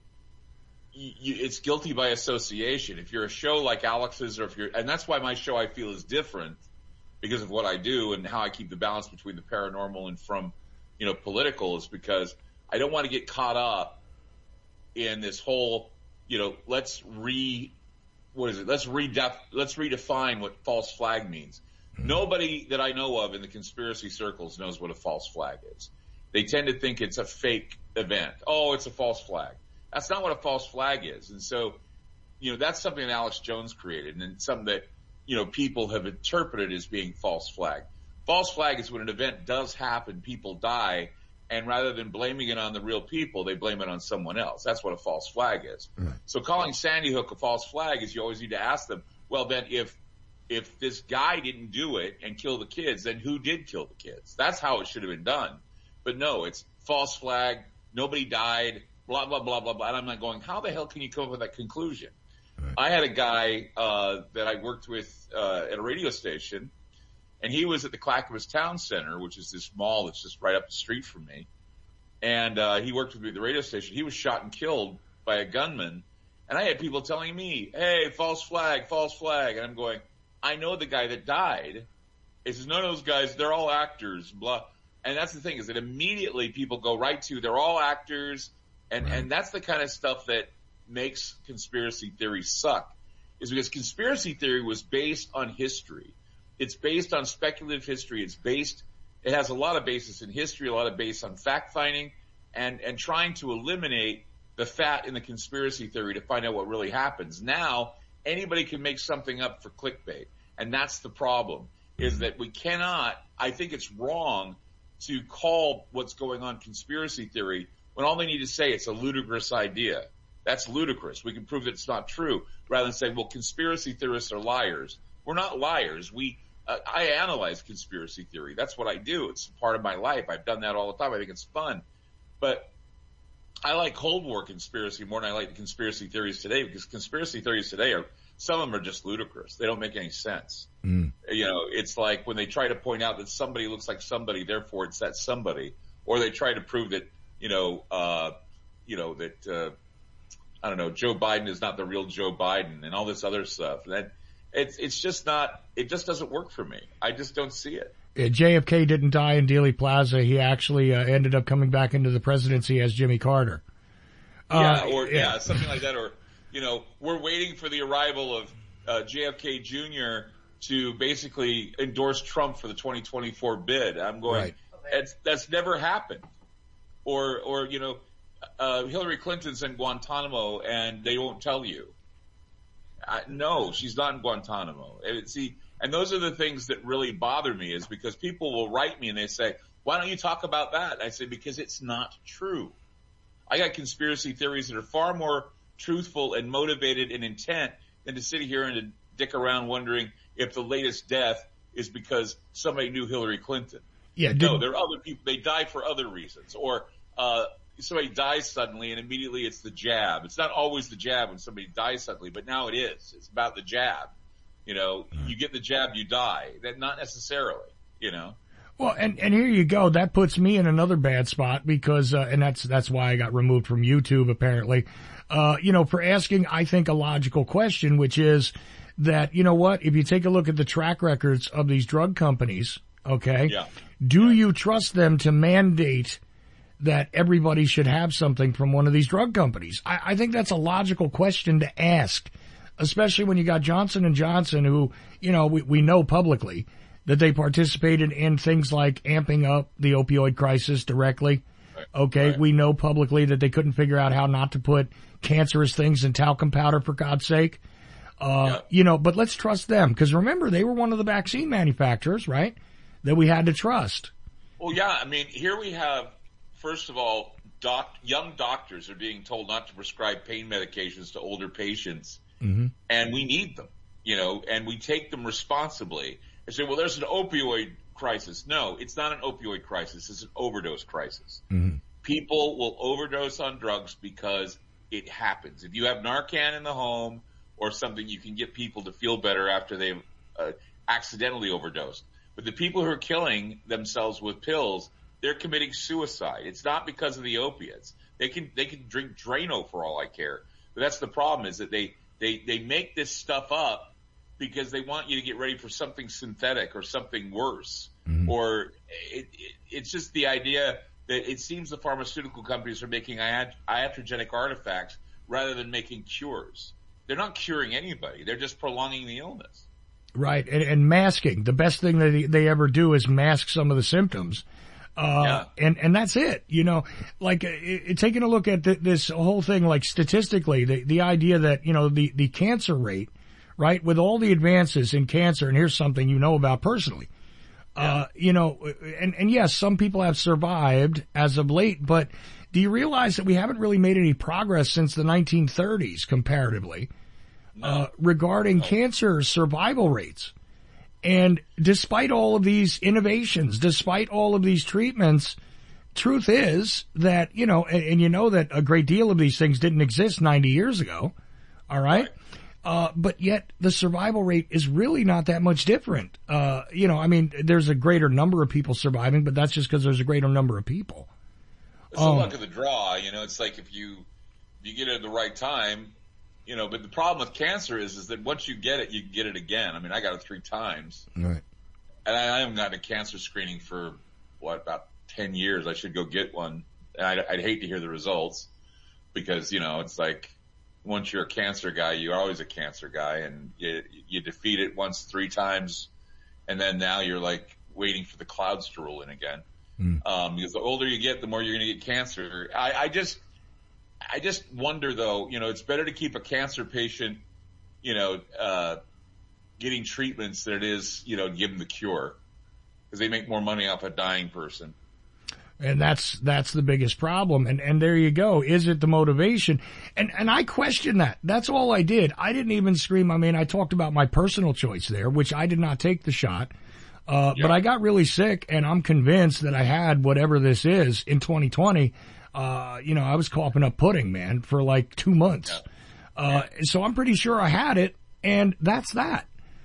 you, it's guilty by association. If you're a show like Alex's, or if you're, and that's why my show I feel is different because of what I do and how I keep the balance between the paranormal and from, you know, political, is because I don't want to get caught up in this whole, you know, let's re, what is it? Let's redef, let's redefine what false flag means. Mm-hmm. Nobody that I know of in the conspiracy circles knows what a false flag is. They tend to think it's a fake event. Oh, it's a false flag. That's not what a false flag is. And so, you know, that's something that Alex Jones created and something that, you know, people have interpreted as being false flag. False flag is when an event does happen, people die, and rather than blaming it on the real people, they blame it on someone else. That's what a false flag is. Right. So calling Sandy Hook a false flag is you always need to ask them, well, then if, if this guy didn't do it and kill the kids, then who did kill the kids? That's how it should have been done. But no, it's false flag, nobody died, blah, blah, blah, blah, blah. And I'm not going, how the hell can you come up with that conclusion? Right. I had a guy, uh, that I worked with, uh, at a radio station, and he was at the Clackamas Town Center, which is this mall that's just right up the street from me. And, uh, he worked with me at the radio station. He was shot and killed by a gunman. And I had people telling me, hey, false flag, false flag. And I'm going, I know the guy that died. He says, none of those guys, they're all actors, blah. And that's the thing, is that immediately people go right to, they're all actors. And, right. and that's the kind of stuff that makes conspiracy theory suck, is because conspiracy theory was based on history. It's based on speculative history. It's based, it has a lot of basis in history, a lot of base on fact finding, and, and trying to eliminate the fat in the conspiracy theory to find out what really happens. Now, anybody can make something up for clickbait. And that's the problem, is that we cannot, I think it's wrong to call what's going on conspiracy theory when all they need to say it's a ludicrous idea. That's ludicrous. We can prove that it's not true, rather than say, well, conspiracy theorists are liars. We're not liars. We, uh, I analyze conspiracy theory. That's what I do. It's part of my life. I've done that all the time. I think it's fun. But I like Cold War conspiracy more than I like the conspiracy theories today, because conspiracy theories today are, some of them are just ludicrous. They don't make any sense. Mm. You know, it's like when they try to point out that somebody looks like somebody, therefore it's that somebody, or they try to prove that, you know, uh, you know, that, uh, I don't know, Joe Biden is not the real Joe Biden and all this other stuff. And that, it's, it's just not, it just doesn't work for me. I just don't see it. Uh, J F K didn't die in Dealey Plaza. He actually uh, ended up coming back into the presidency as Jimmy Carter. Uh, yeah, or, yeah. yeah, something like that. Or, you know, we're waiting for the arrival of, uh, J F K Junior to basically endorse Trump for the twenty twenty-four bid. I'm going, right. that's, that's never happened. Or, or, you know, uh, Hillary Clinton's in Guantanamo and they won't tell you. Uh, no, she's not in Guantanamo. And see, and those are the things that really bother me, is because people will write me and they say, why don't you talk about that? And I say, because it's not true. I got conspiracy theories that are far more truthful and motivated in intent than to sit here and to dick around wondering if the latest death is because somebody knew Hillary Clinton. Yeah, no, there are other people. They die for other reasons, or uh somebody dies suddenly and immediately it's the jab. It's not always the jab when somebody dies suddenly, but now it is. It's about the jab. You know, you get the jab, you die. That not necessarily, you know. Well, and, and here you go. That puts me in another bad spot because, uh, and that's, that's why I got removed from YouTube apparently, uh, you know, for asking, I think, a logical question, which is that, you know what, if you take a look at the track records of these drug companies, okay, yeah. do yeah. you trust them to mandate that everybody should have something from one of these drug companies? I, I think that's a logical question to ask, especially when you got Johnson and Johnson, who, you know, we, we know publicly that they participated in things like amping up the opioid crisis directly. Right. Okay. Right. We know publicly that they couldn't figure out how not to put cancerous things in talcum powder, for God's sake. Uh, yeah. you know, but let's trust them because remember they were one of the vaccine manufacturers, right? That we had to trust. Well, yeah. I mean, here we have, first of all, doc, young doctors are being told not to prescribe pain medications to older patients, mm-hmm. and we need them, you know, and we take them responsibly. And say, well, there's an opioid crisis. No, it's not an opioid crisis. It's an overdose crisis. Mm-hmm. People will overdose on drugs because it happens. If you have Narcan in the home or something, you can get people to feel better after they've uh, accidentally overdosed. But the people who are killing themselves with pills, they're committing suicide. It's not because of the opiates. They can they can drink Drano for all I care. But that's the problem, is that they they they make this stuff up because they want you to get ready for something synthetic or something worse. Mm-hmm. Or it, it, it's just the idea that it seems the pharmaceutical companies are making iat- iatrogenic artifacts rather than making cures. They're not curing anybody. They're just prolonging the illness. Right. And, and masking. The best thing that they, they ever do is mask some of the symptoms. Uh, yeah. and, and that's it, you know, like it, it, taking a look at the, this whole thing, like statistically, the, the idea that, you know, the, the cancer rate, right, with all the advances in cancer, and here's something you know about personally, yeah. uh, you know, and, and yes, some people have survived as of late, but do you realize that we haven't really made any progress since the nineteen thirties comparatively, no. uh, regarding no. cancer survival rates? And despite all of these innovations, despite all of these treatments, truth is that, you know, and, and you know that a great deal of these things didn't exist ninety years ago. All right. right. Uh, but yet the survival rate is really not that much different. Uh, you know, I mean, there's a greater number of people surviving, but that's just because there's a greater number of people. It's um, the luck of the draw. You know, it's like if you, if you get it at the right time, you know, but the problem with cancer is, is that once you get it, you get it again. I mean, I got it three times. Right. And I, I haven't gotten a cancer screening for, what, about ten years. I should go get one. And I'd, I'd hate to hear the results because, you know, it's like once you're a cancer guy, you're always a cancer guy. And you, you defeat it once, three times. And then now you're like waiting for the clouds to roll in again. Mm. Um, because the older you get, the more you're going to get cancer. I, I just... I just wonder, though, you know, it's better to keep a cancer patient, you know, uh, getting treatments than it is, you know, give them the cure because they make more money off a dying person. And that's, that's the biggest problem. And, and there you go. Is it the motivation? And, and I question that. That's all I did. I didn't even scream. I mean, I talked about my personal choice there, which I did not take the shot. Uh, yeah. but I got really sick and I'm convinced that I had whatever this is in twenty twenty. Uh, you know, I was coughing up pudding, man, for like two months. Yeah. Uh, yeah. so I'm pretty sure I had it, and that's that.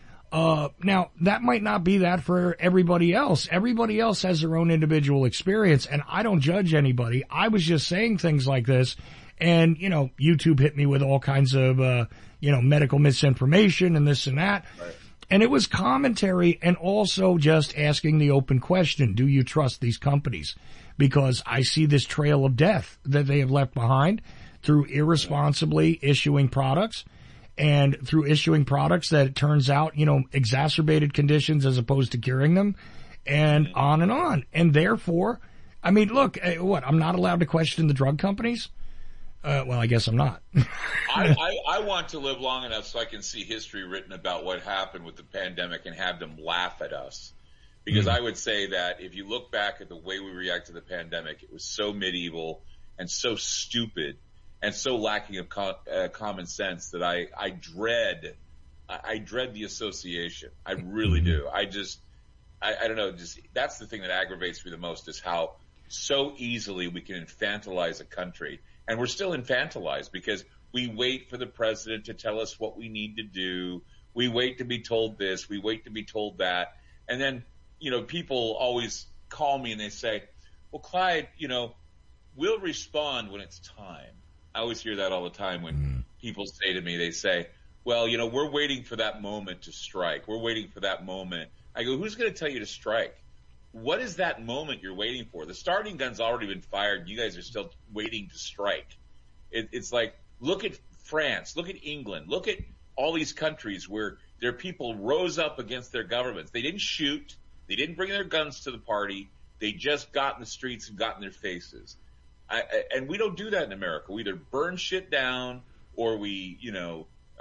Uh, now, that might not be that for everybody else. Everybody else has their own individual experience, and I don't judge anybody. I was just saying things like this, and, you know, YouTube hit me with all kinds of, uh, you know, medical misinformation and this and that. Right. And it was commentary and also just asking the open question, do you trust these companies? Because I see this trail of death that they have left behind through irresponsibly issuing products and through issuing products that it turns out, you know, exacerbated conditions as opposed to curing them and mm-hmm. on and on. And therefore, I mean, look, what, I'm not allowed to question the drug companies? Uh, well, I guess I'm not. I, I, I want to live long enough so I can see history written about what happened with the pandemic and have them laugh at us. Because mm-hmm. I would say that if you look back at the way we reacted to the pandemic, it was so medieval and so stupid and so lacking of co- uh, common sense that I, I dread, I, I dread the association. I really mm-hmm. do. I just, I, I don't know, just, that's the thing that aggravates me the most is how so easily we can infantilize a country. And we're still infantilized because we wait for the president to tell us what we need to do. We wait to be told this. We wait to be told that. And then, you know, people always call me and they say, well, Clyde, you know, we'll respond when it's time. I always hear that all the time when mm. people say to me, they say, well, you know, we're waiting for that moment to strike. We're waiting for that moment. I go, who's going to tell you to strike? What is that moment you're waiting for? The starting gun's already been fired. You guys are still waiting to strike. It, it's like, look at France, look at England, look at all these countries where their people rose up against their governments. They didn't shoot. They didn't bring their guns to the party. They just got in the streets and got in their faces. I, I, and we don't do that in America. We either burn shit down or we, you know,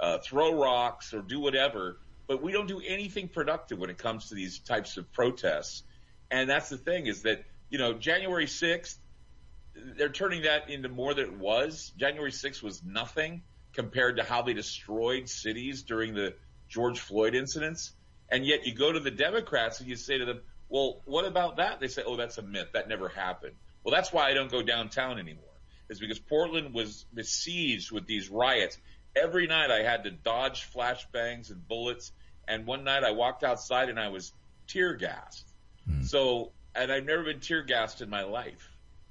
uh, throw rocks or do whatever, but we don't do anything productive when it comes to these types of protests. And that's the thing is that, you know, January sixth, they're turning that into more than it was. January sixth was nothing compared to how they destroyed cities during the George Floyd incidents. And yet you go to the Democrats and you say to them, well, what about that? They say, oh, that's a myth. That never happened. Well, that's why I don't go downtown anymore. It's because Portland was besieged with these riots. Every night I had to dodge flashbangs and bullets. And one night I walked outside and I was tear gassed. Mm. So, and I've never been tear gassed in my life.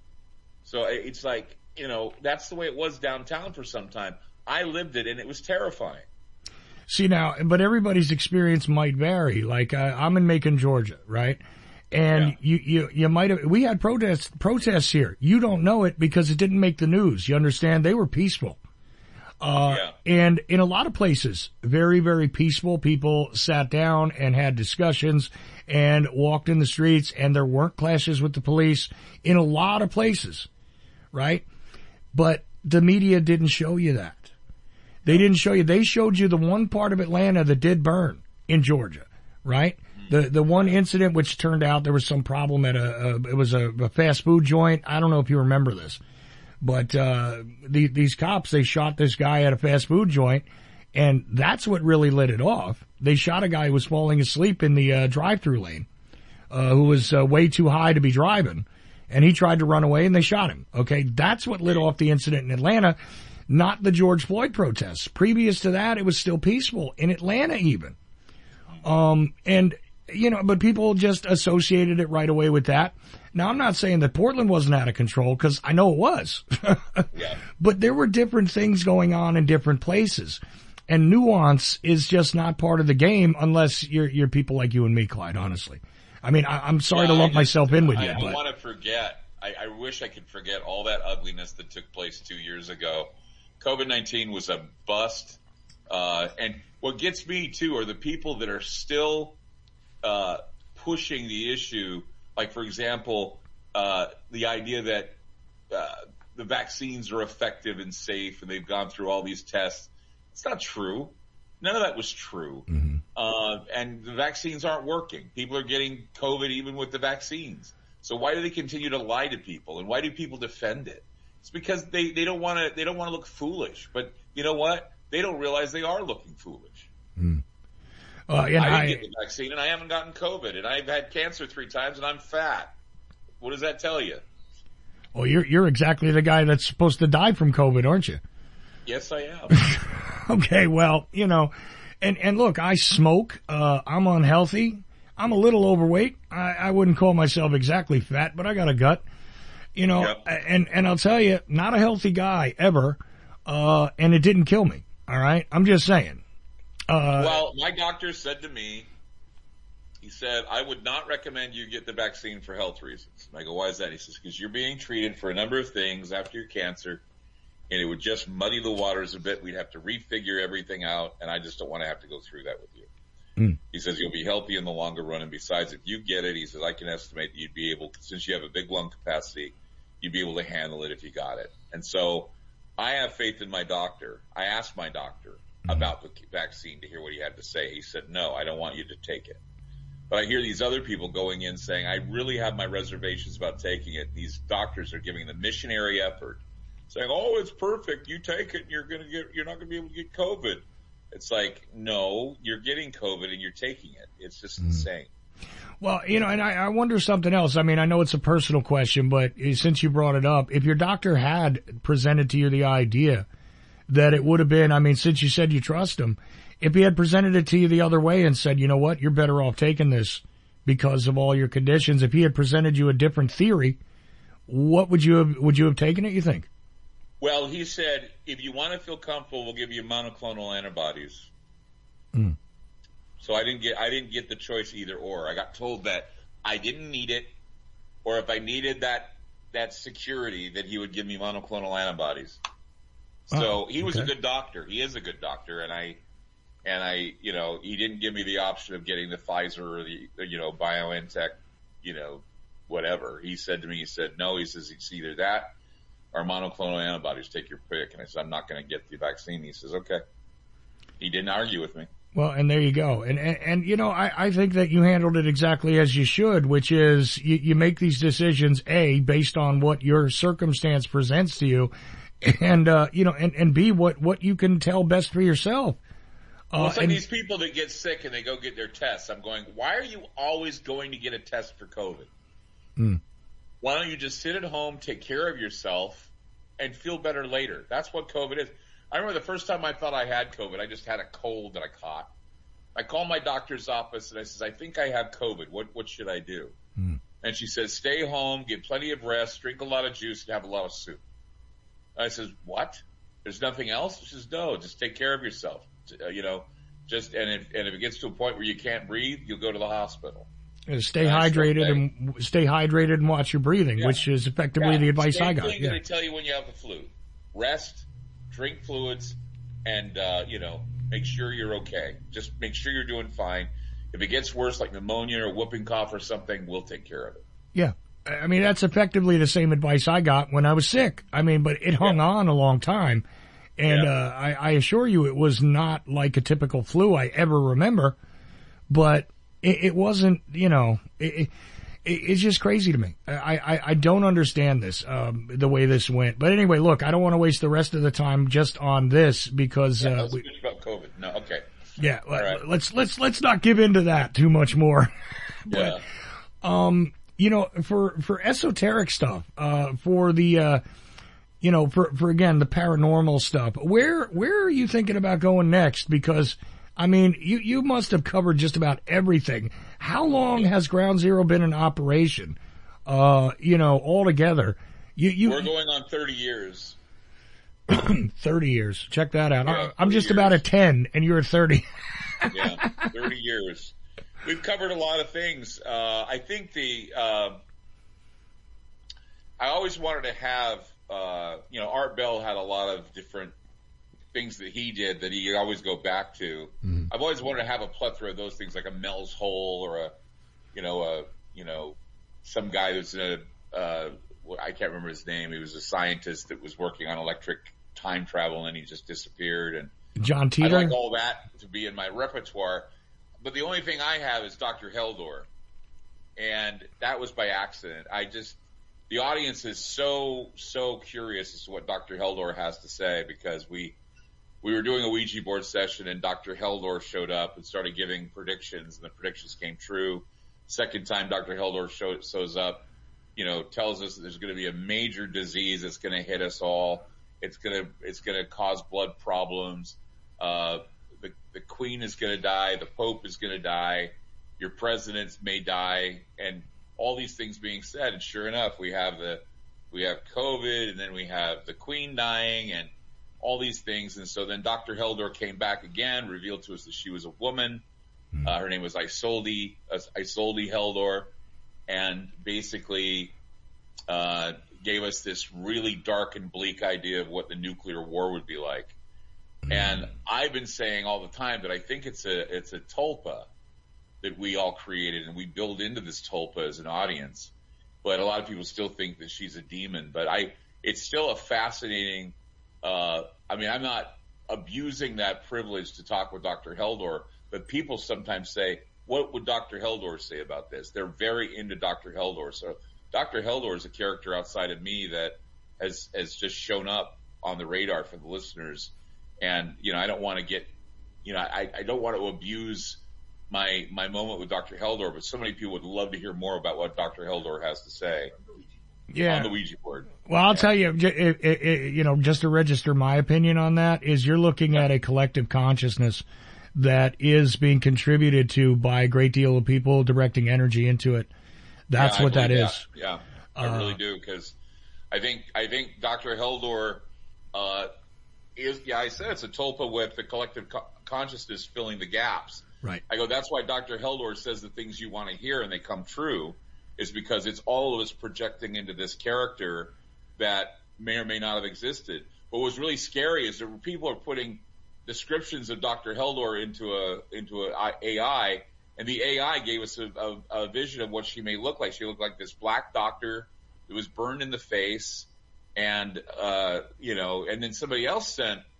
So it's like, you know, that's the way it was downtown for some time. I lived it and it was terrifying. See now, but everybody's experience might vary. Like, uh, I'm in Macon, Georgia, right? And yeah. you, you, you might have, we had protests, protests here. You don't know it because it didn't make the news. You understand? They were peaceful. Uh, yeah. And in a lot of places, very, very peaceful. People sat down and had discussions and walked in the streets, and there weren't clashes with the police in a lot of places, right? But the media didn't show you that. They didn't show you. They showed you the one part of Atlanta that did burn in Georgia, right? The the one incident which turned out there was some problem at a, a it was a, a fast food joint. I don't know if you remember this, but uh the, these cops, they shot this guy at a fast food joint, and that's what really lit it off. They shot a guy who was falling asleep in the uh, drive-through lane, uh, who was uh, way too high to be driving, and he tried to run away, and they shot him. Okay, that's what lit off the incident in Atlanta, not the George Floyd protests. Previous to that, it was still peaceful in Atlanta even. Um, and, you know, but people just associated it right away with that. Now, I'm not saying that Portland wasn't out of control, because I know it was. Yeah. But there were different things going on in different places. And nuance is just not part of the game unless you're, you're people like you and me, Clyde, honestly. I mean, I, I'm sorry yeah, to lump just, myself in with I, you. I but. want to forget. I, I wish I could forget all that ugliness that took place two years ago. COVID nineteen was a bust. Uh, and what gets me, too, are the people that are still uh, pushing the issue. Like, for example, uh, the idea that uh, the vaccines are effective and safe and they've gone through all these tests. It's not true. None of that was true. Mm-hmm. Uh, and the vaccines aren't working. People are getting COVID even with the vaccines. So why do they continue to lie to people? And why do people defend it? It's because they, they don't want to, they don't want to look foolish. But you know what? They don't realize they are looking foolish. Mm. Uh, I didn't I, get the vaccine and I haven't gotten COVID and I've had cancer three times and I'm fat. What does that tell you? Well, you're, you're exactly the guy that's supposed to die from COVID, aren't you? Yes, I am. Okay, well, you know, and, and look, I smoke, uh, I'm unhealthy, I'm a little overweight, I, I wouldn't call myself exactly fat, but I got a gut, you know, yep. and, and I'll tell you, not a healthy guy ever, uh, and it didn't kill me, alright, I'm just saying. Uh, well, my doctor said to me, he said, I would not recommend you get the vaccine for health reasons. And I go, why is that? He says, because you're being treated for a number of things after your cancer, and it would just muddy the waters a bit. We'd have to refigure everything out, and I just don't want to have to go through that with you. Mm. He says you'll be healthy in the longer run, and besides, if you get it, he says, I can estimate that you'd be able, since you have a big lung capacity, you'd be able to handle it if you got it. And so I have faith in my doctor. I asked my doctor mm. about the vaccine to hear what he had to say. He said, no, I don't want you to take it. But I hear these other people going in saying, I really have my reservations about taking it. These doctors are giving the missionary effort, saying, oh, it's perfect. You take it and you're going to get, you're not going to be able to get COVID. It's like, no, you're getting COVID and you're taking it. It's just mm. insane. Well, you know, and I, I wonder something else. I mean, I know it's a personal question, but since you brought it up, if your doctor had presented to you the idea that it would have been, I mean, since you said you trust him, if he had presented it to you the other way and said, you know what, you're better off taking this because of all your conditions, if he had presented you a different theory, what would you have, would you have taken it, you think? Well, he said, if you want to feel comfortable, we'll give you monoclonal antibodies. Mm. So I didn't get, I didn't get the choice either or. I got told that I didn't need it, or if I needed that, that security, that he would give me monoclonal antibodies. So oh, he was okay. a good doctor. He is a good doctor. And I, and I, you know, he didn't give me the option of getting the Pfizer or the, you know, BioNTech, you know, whatever. He said to me, he said, no, he says, it's either that or monoclonal antibodies, take your pick. And I said, I'm not going to get the vaccine. He says, okay. He didn't argue with me. Well, and there you go. And, and, and you know, I, I think that you handled it exactly as you should, which is you, you make these decisions, A, based on what your circumstance presents to you, and, uh, you know, and, and B, what, what you can tell best for yourself. Uh, well, it's like and, these people that get sick and they go get their tests. I'm going, why are you always going to get a test for COVID? Hmm. Why don't you just sit at home, take care of yourself, and feel better later? That's what COVID is. I remember the first time I thought I had COVID, I just had a cold that I caught. I called my doctor's office and I says, I think I have COVID. What, what should I do? Hmm. And she says, stay home, get plenty of rest, drink a lot of juice, and have a lot of soup. I says, what? There's nothing else? She says, no, just take care of yourself. Uh, you know, just, and if, and if it gets to a point where you can't breathe, you'll go to the hospital. Stay hydrated and stay hydrated and watch your breathing, yeah. which is effectively yeah. the advice Same I got. Thing yeah. They tell you when you have the flu. Rest, drink fluids, and, uh, you know, make sure you're okay. Just make sure you're doing fine. If it gets worse, like pneumonia or whooping cough or something, we'll take care of it. Yeah. I mean, that's effectively the same advice I got when I was sick. I mean, but it hung yeah. on a long time. And, yeah. uh, I, I assure you it was not like a typical flu I ever remember, but it, it wasn't, you know, it, it, it's just crazy to me. I, I, I don't understand this, um, the way this went. But anyway, look, I don't want to waste the rest of the time just on this because, yeah, uh, let's we, finish about COVID. No, okay. Yeah. All right. Let's, let's, let's not give into that too much more. Yeah. But, um, you know, for, for esoteric stuff, uh, for the, uh, you know, for, for again, the paranormal stuff, where, where are you thinking about going next? Because, I mean, you, you must have covered just about everything. How long has Ground Zero been in operation? Uh, you know, altogether. You, you. We're going on thirty years. thirty years. Check that out. Yeah, I'm just years. about at ten and you're at thirty. Yeah, thirty years. We've covered a lot of things. Uh, I think the, uh, I always wanted to have, uh, you know, Art Bell had a lot of different things that he did that he always go back to. Mm-hmm. I've always wanted to have a plethora of those things, like a Mel's Hole or a, you know, a, you know, some guy that's in a, uh, I can't remember his name. He was a scientist that was working on electric time travel and he just disappeared. And John Teeter. I like all that to be in my repertoire. But the only thing I have is Doctor Heldor. And that was by accident. I just, the audience is so, so curious as to what Doctor Heldor has to say because we, we were doing a Ouija board session and Doctor Heldor showed up and started giving predictions and the predictions came true. Second time Doctor Heldor showed, shows up, you know, tells us that there's going to be a major disease that's going to hit us all. It's going to, it's going to cause blood problems. Uh, the, the Queen is going to die. The Pope is going to die. Your presidents may die, and all these things being said. And sure enough, we have the, we have COVID, and then we have the Queen dying, and all these things. And so then Doctor Heldor came back again, revealed to us that she was a woman. Mm. Uh, her name was Isolde, uh, Isolde Heldor, and basically uh, gave us this really dark and bleak idea of what the nuclear war would be like. And I've been saying all the time that I think it's a, it's a tulpa that we all created and we build into this tulpa as an audience. But a lot of people still think that she's a demon, but I, it's still a fascinating, uh, I mean, I'm not abusing that privilege to talk with Doctor Heldor, but people sometimes say, what would Doctor Heldor say about this? They're very into Doctor Heldor. So Doctor Heldor is a character outside of me that has, has just shown up on the radar for the listeners. And, you know, I don't want to get, you know, I, I don't want to abuse my, my moment with Doctor Heldor, but so many people would love to hear more about what Doctor Heldor has to say. Yeah. On the Ouija board. Well, I'll yeah. tell you, it, it, it, you know, just to register my opinion on that is you're looking at a collective consciousness that is being contributed to by a great deal of people directing energy into it. That's yeah, what that that. is. Yeah, I uh, really do. Cause I think, I think Doctor Heldor, uh, is, yeah, I said it's a tulpa with the collective co- consciousness filling the gaps. Right. I go, that's why Doctor Heldor says the things you want to hear and they come true is because it's all of us projecting into this character that may or may not have existed. What was really scary is that people are putting descriptions of Doctor Heldor into a, into a A I, and the A I gave us a, a, a vision of what she may look like. She looked like this black doctor that was burned in the face. And, uh, you know, and then somebody else sent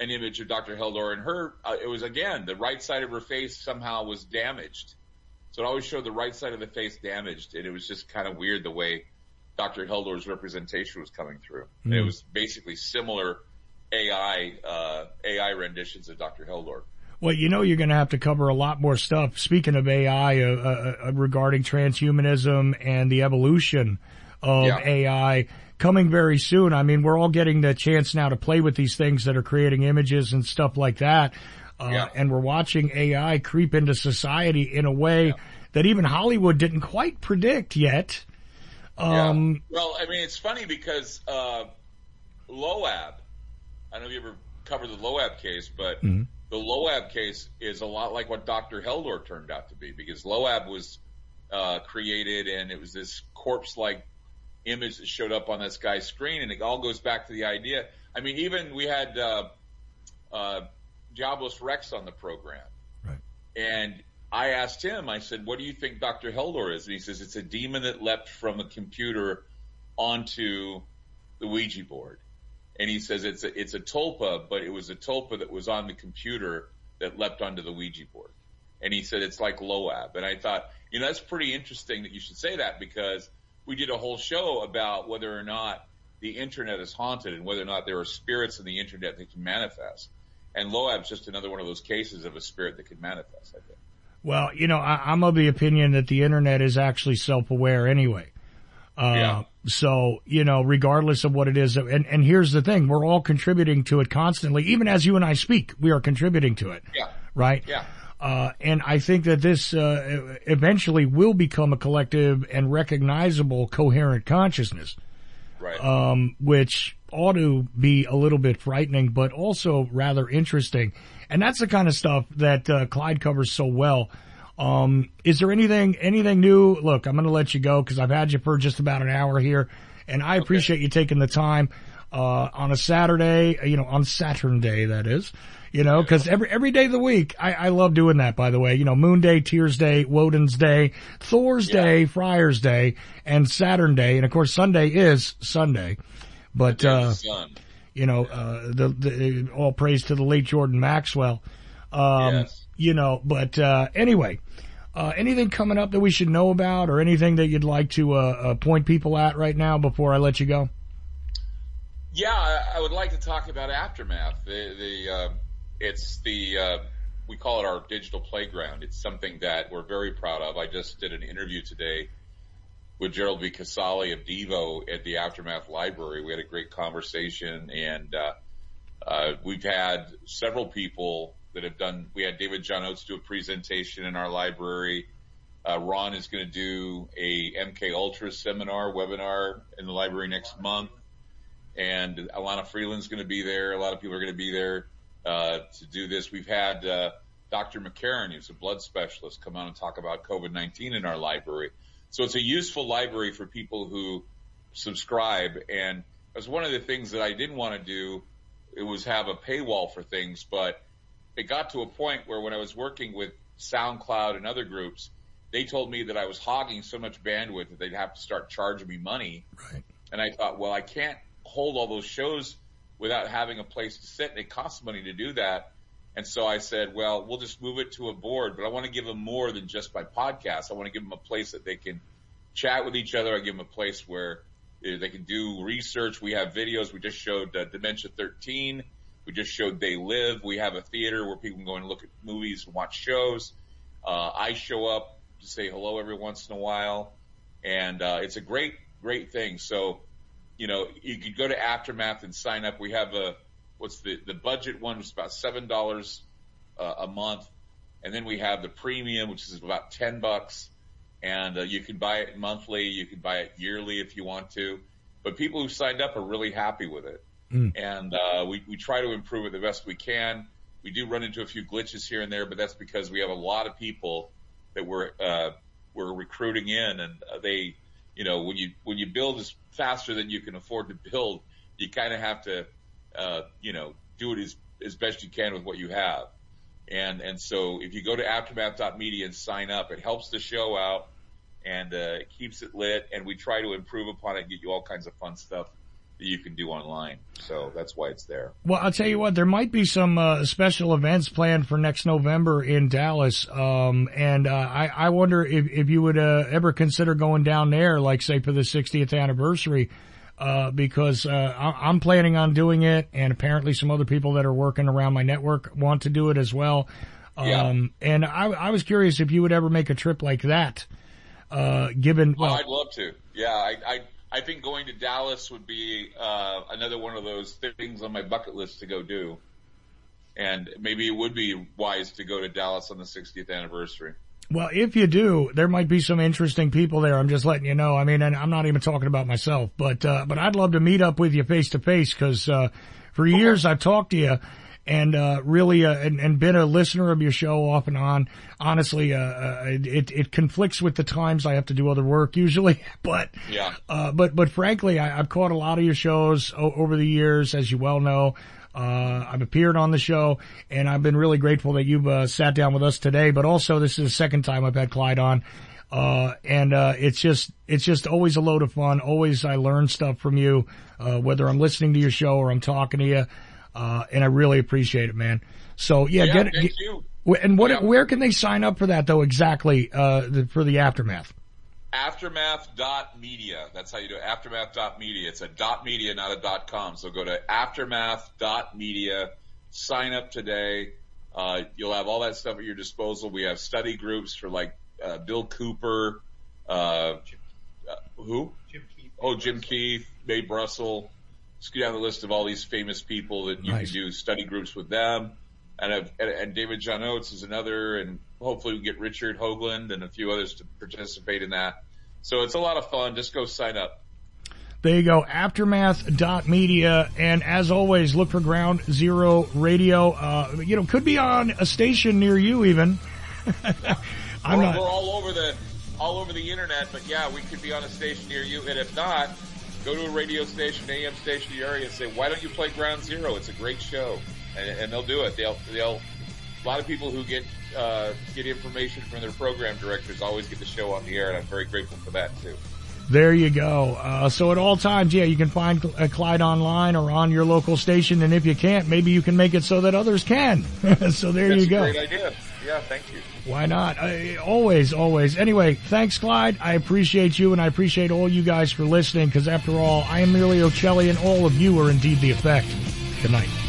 an image of Doctor Heldor, and her, uh, it was again, the right side of her face somehow was damaged. So it always showed the right side of the face damaged, and it was just kind of weird the way Doctor Heldor's representation was coming through. Mm. And it was basically similar A I, uh, A I renditions of Doctor Heldor. Well, you know, you're going to have to cover a lot more stuff. Speaking of A I, uh, uh, regarding transhumanism and the evolution of yeah. A I coming very soon. I mean, we're all getting the chance now to play with these things that are creating images and stuff like that. Uh, yeah. And we're watching A I creep into society in a way yeah. that even Hollywood didn't quite predict yet. Um, yeah. Well, I mean, it's funny because, uh, Loab, I don't know if you ever covered the Loab case, but mm-hmm. the Loab case is a lot like what Doctor Heldor turned out to be, because Loab was, uh, created and it was this corpse-like image that showed up on this guy's screen, and it all goes back to the idea. I mean, even we had, uh, uh, Diablos Rex on the program. Right. And I asked him, I said, what do you think Doctor Heldor is? And he says, it's a demon that leapt from a computer onto the Ouija board. And he says it's a, it's a tulpa, but it was a tulpa that was on the computer that leapt onto the Ouija board. And he said it's like Loab. And I thought, you know, that's pretty interesting that you should say that, because we did a whole show about whether or not the internet is haunted and whether or not there are spirits in the internet that can manifest. And Loab's just another one of those cases of a spirit that can manifest, I think. Well, you know, I, I'm of the opinion that the internet is actually self-aware anyway. Uh, yeah. So, you know, regardless of what it is, and, and here's the thing, we're all contributing to it constantly. Even as you and I speak, we are contributing to it. Yeah. Right? Yeah. Uh, and I think that this, uh, eventually will become a collective and recognizable coherent consciousness. Right. Um, which ought to be a little bit frightening, but also rather interesting. And that's the kind of stuff that, uh, Clyde covers so well. Um, is there anything, anything new? Look, I'm going to let you go because I've had you for just about an hour here, and I appreciate okay. you taking the time, uh, on a Saturday, you know, on Saturn Day, that is, you know, because every, every day of the week, I, I love doing that, by the way, you know, Moon Day, Tears Day, Woden's Day, Thor's yeah. Day, Friar's Day, and Saturn Day. And of course, Sunday is Sunday, but, uh, you know, uh, the, the, all praise to the late Jordan Maxwell. Um, yes. you know, but, uh, anyway, uh, anything coming up that we should know about or anything that you'd like to, uh, uh point people at right now before I let you go? Yeah, I, I would like to talk about Aftermath. The, the, uh, it's the, uh, we call it our digital playground. It's something that we're very proud of. I just did an interview today with Gerald V. Casale of Devo at the Aftermath Library. We had a great conversation, and, uh, uh, we've had several people that have done, we had David John Oates do a presentation in our library. Uh, Ron is going to do a M K Ultra seminar, webinar in the library next month. And Alana Freeland's going to be there. A lot of people are going to be there, uh, to do this. We've had, uh, Doctor McCarran, who's a blood specialist, come out and talk about COVID nineteen in our library. So it's a useful library for people who subscribe. And it was one of the things that I didn't want to do. It was have a paywall for things, but it got to a point where when I was working with SoundCloud and other groups, they told me that I was hogging so much bandwidth that they'd have to start charging me money. Right. And I thought, well, I can't hold all those shows without having a place to sit, and it costs money to do that. And so I said, well, we'll just move it to a board, but I want to give them more than just my podcast. I want to give them a place that they can chat with each other. I give them a place where they can do research. We have videos. We just showed uh, Dementia thirteen. We just showed They Live. We have a theater where people can go and look at movies and watch shows. Uh, I show up to say hello every once in a while. And, uh, it's a great, great thing. So, you know, you could go to Aftermath and sign up. We have a, what's the, the budget one was about seven dollars uh, a month. And then we have the premium, which is about ten bucks. And, uh, you can buy it monthly. You can buy it yearly if you want to. But people who signed up are really happy with it. Mm. And, uh, we, we try to improve it the best we can. We do run into a few glitches here and there, but that's because we have a lot of people that we're, uh, we're recruiting in, and uh, they, you know, when you, when you build as faster than you can afford to build, you kind of have to, uh, you know, do it as, as best you can with what you have. And, and so if you go to aftermath dot media and sign up, it helps the show out, and, uh, it keeps it lit, and we try to improve upon it and get you all kinds of fun stuff that you can do online. So that's why it's there. Well, I'll tell you what, there might be some uh, special events planned for next November in Dallas. Um, and uh, I, I wonder if, if you would uh, ever consider going down there, like, say, for the sixtieth anniversary, uh, because uh, I, I'm planning on doing it, and apparently some other people that are working around my network want to do it as well. Um, Yeah. And I, I was curious if you would ever make a trip like that, uh, given, well. Oh, I'd love to. Yeah, I, I, I think going to Dallas would be, uh, another one of those things on my bucket list to go do. And maybe it would be wise to go to Dallas on the sixtieth anniversary. Well, if you do, there might be some interesting people there. I'm just letting you know. I mean, and I'm not even talking about myself, but, uh, but I'd love to meet up with you face to face, cause, uh, for years I've talked to you. And, uh, really, uh, and, and been a listener of your show off and on. Honestly, uh, uh it, it conflicts with the times I have to do other work usually. But, yeah. uh, but, but frankly, I, I've caught a lot of your shows o- over the years, as you well know. Uh, I've appeared on the show, and I've been really grateful that you've, uh, sat down with us today. But also, this is the second time I've had Clyde on. Uh, and, uh, it's just, it's just always a load of fun. Always I learn stuff from you, uh, whether I'm listening to your show or I'm talking to you. Uh, and I really appreciate it, man. So yeah, yeah get it. thank Get, you. And what, Yeah. where can they sign up for that though exactly, uh, the, for the Aftermath? Aftermath dot media. That's how you do it. Aftermath dot media. It's a dot media, not a dot com. So go to Aftermath dot media, sign up today. Uh, you'll have all that stuff at your disposal. We have study groups for like, uh, Bill Cooper, uh, uh who? Jim Keefe. Oh, Jim Keefe, Mae Brussel. Just go down the list of all these famous people that you Nice. can do study groups with them. And, I've, and, and David John Oates is another, and hopefully we can get Richard Hoagland and a few others to participate in that. So it's a lot of fun. Just go sign up. There you go, Aftermath dot media. And as always, look for Ground Zero Radio. Uh, you know, could be on a station near you even. I'm we're, not. we're all over the, all over the internet, but yeah, we could be on a station near you. And if not, go to a radio station, A M station in your area and say, why don't you play Ground Zero? It's a great show. And, and they'll do it. They'll, they'll, a lot of people who get, uh, get information from their program directors always get the show on the air, and I'm very grateful for that too. There you go. Uh, so at all times, yeah, you can find uh, Clyde online or on your local station. And if you can't, maybe you can make it so that others can. So there That's you go. a great idea. Yeah, thank you. Why not? Uh, always, always. Anyway, thanks, Clyde. I appreciate you, and I appreciate all you guys for listening, because after all, I am merely Ocelli, and all of you are indeed the effect. Good night.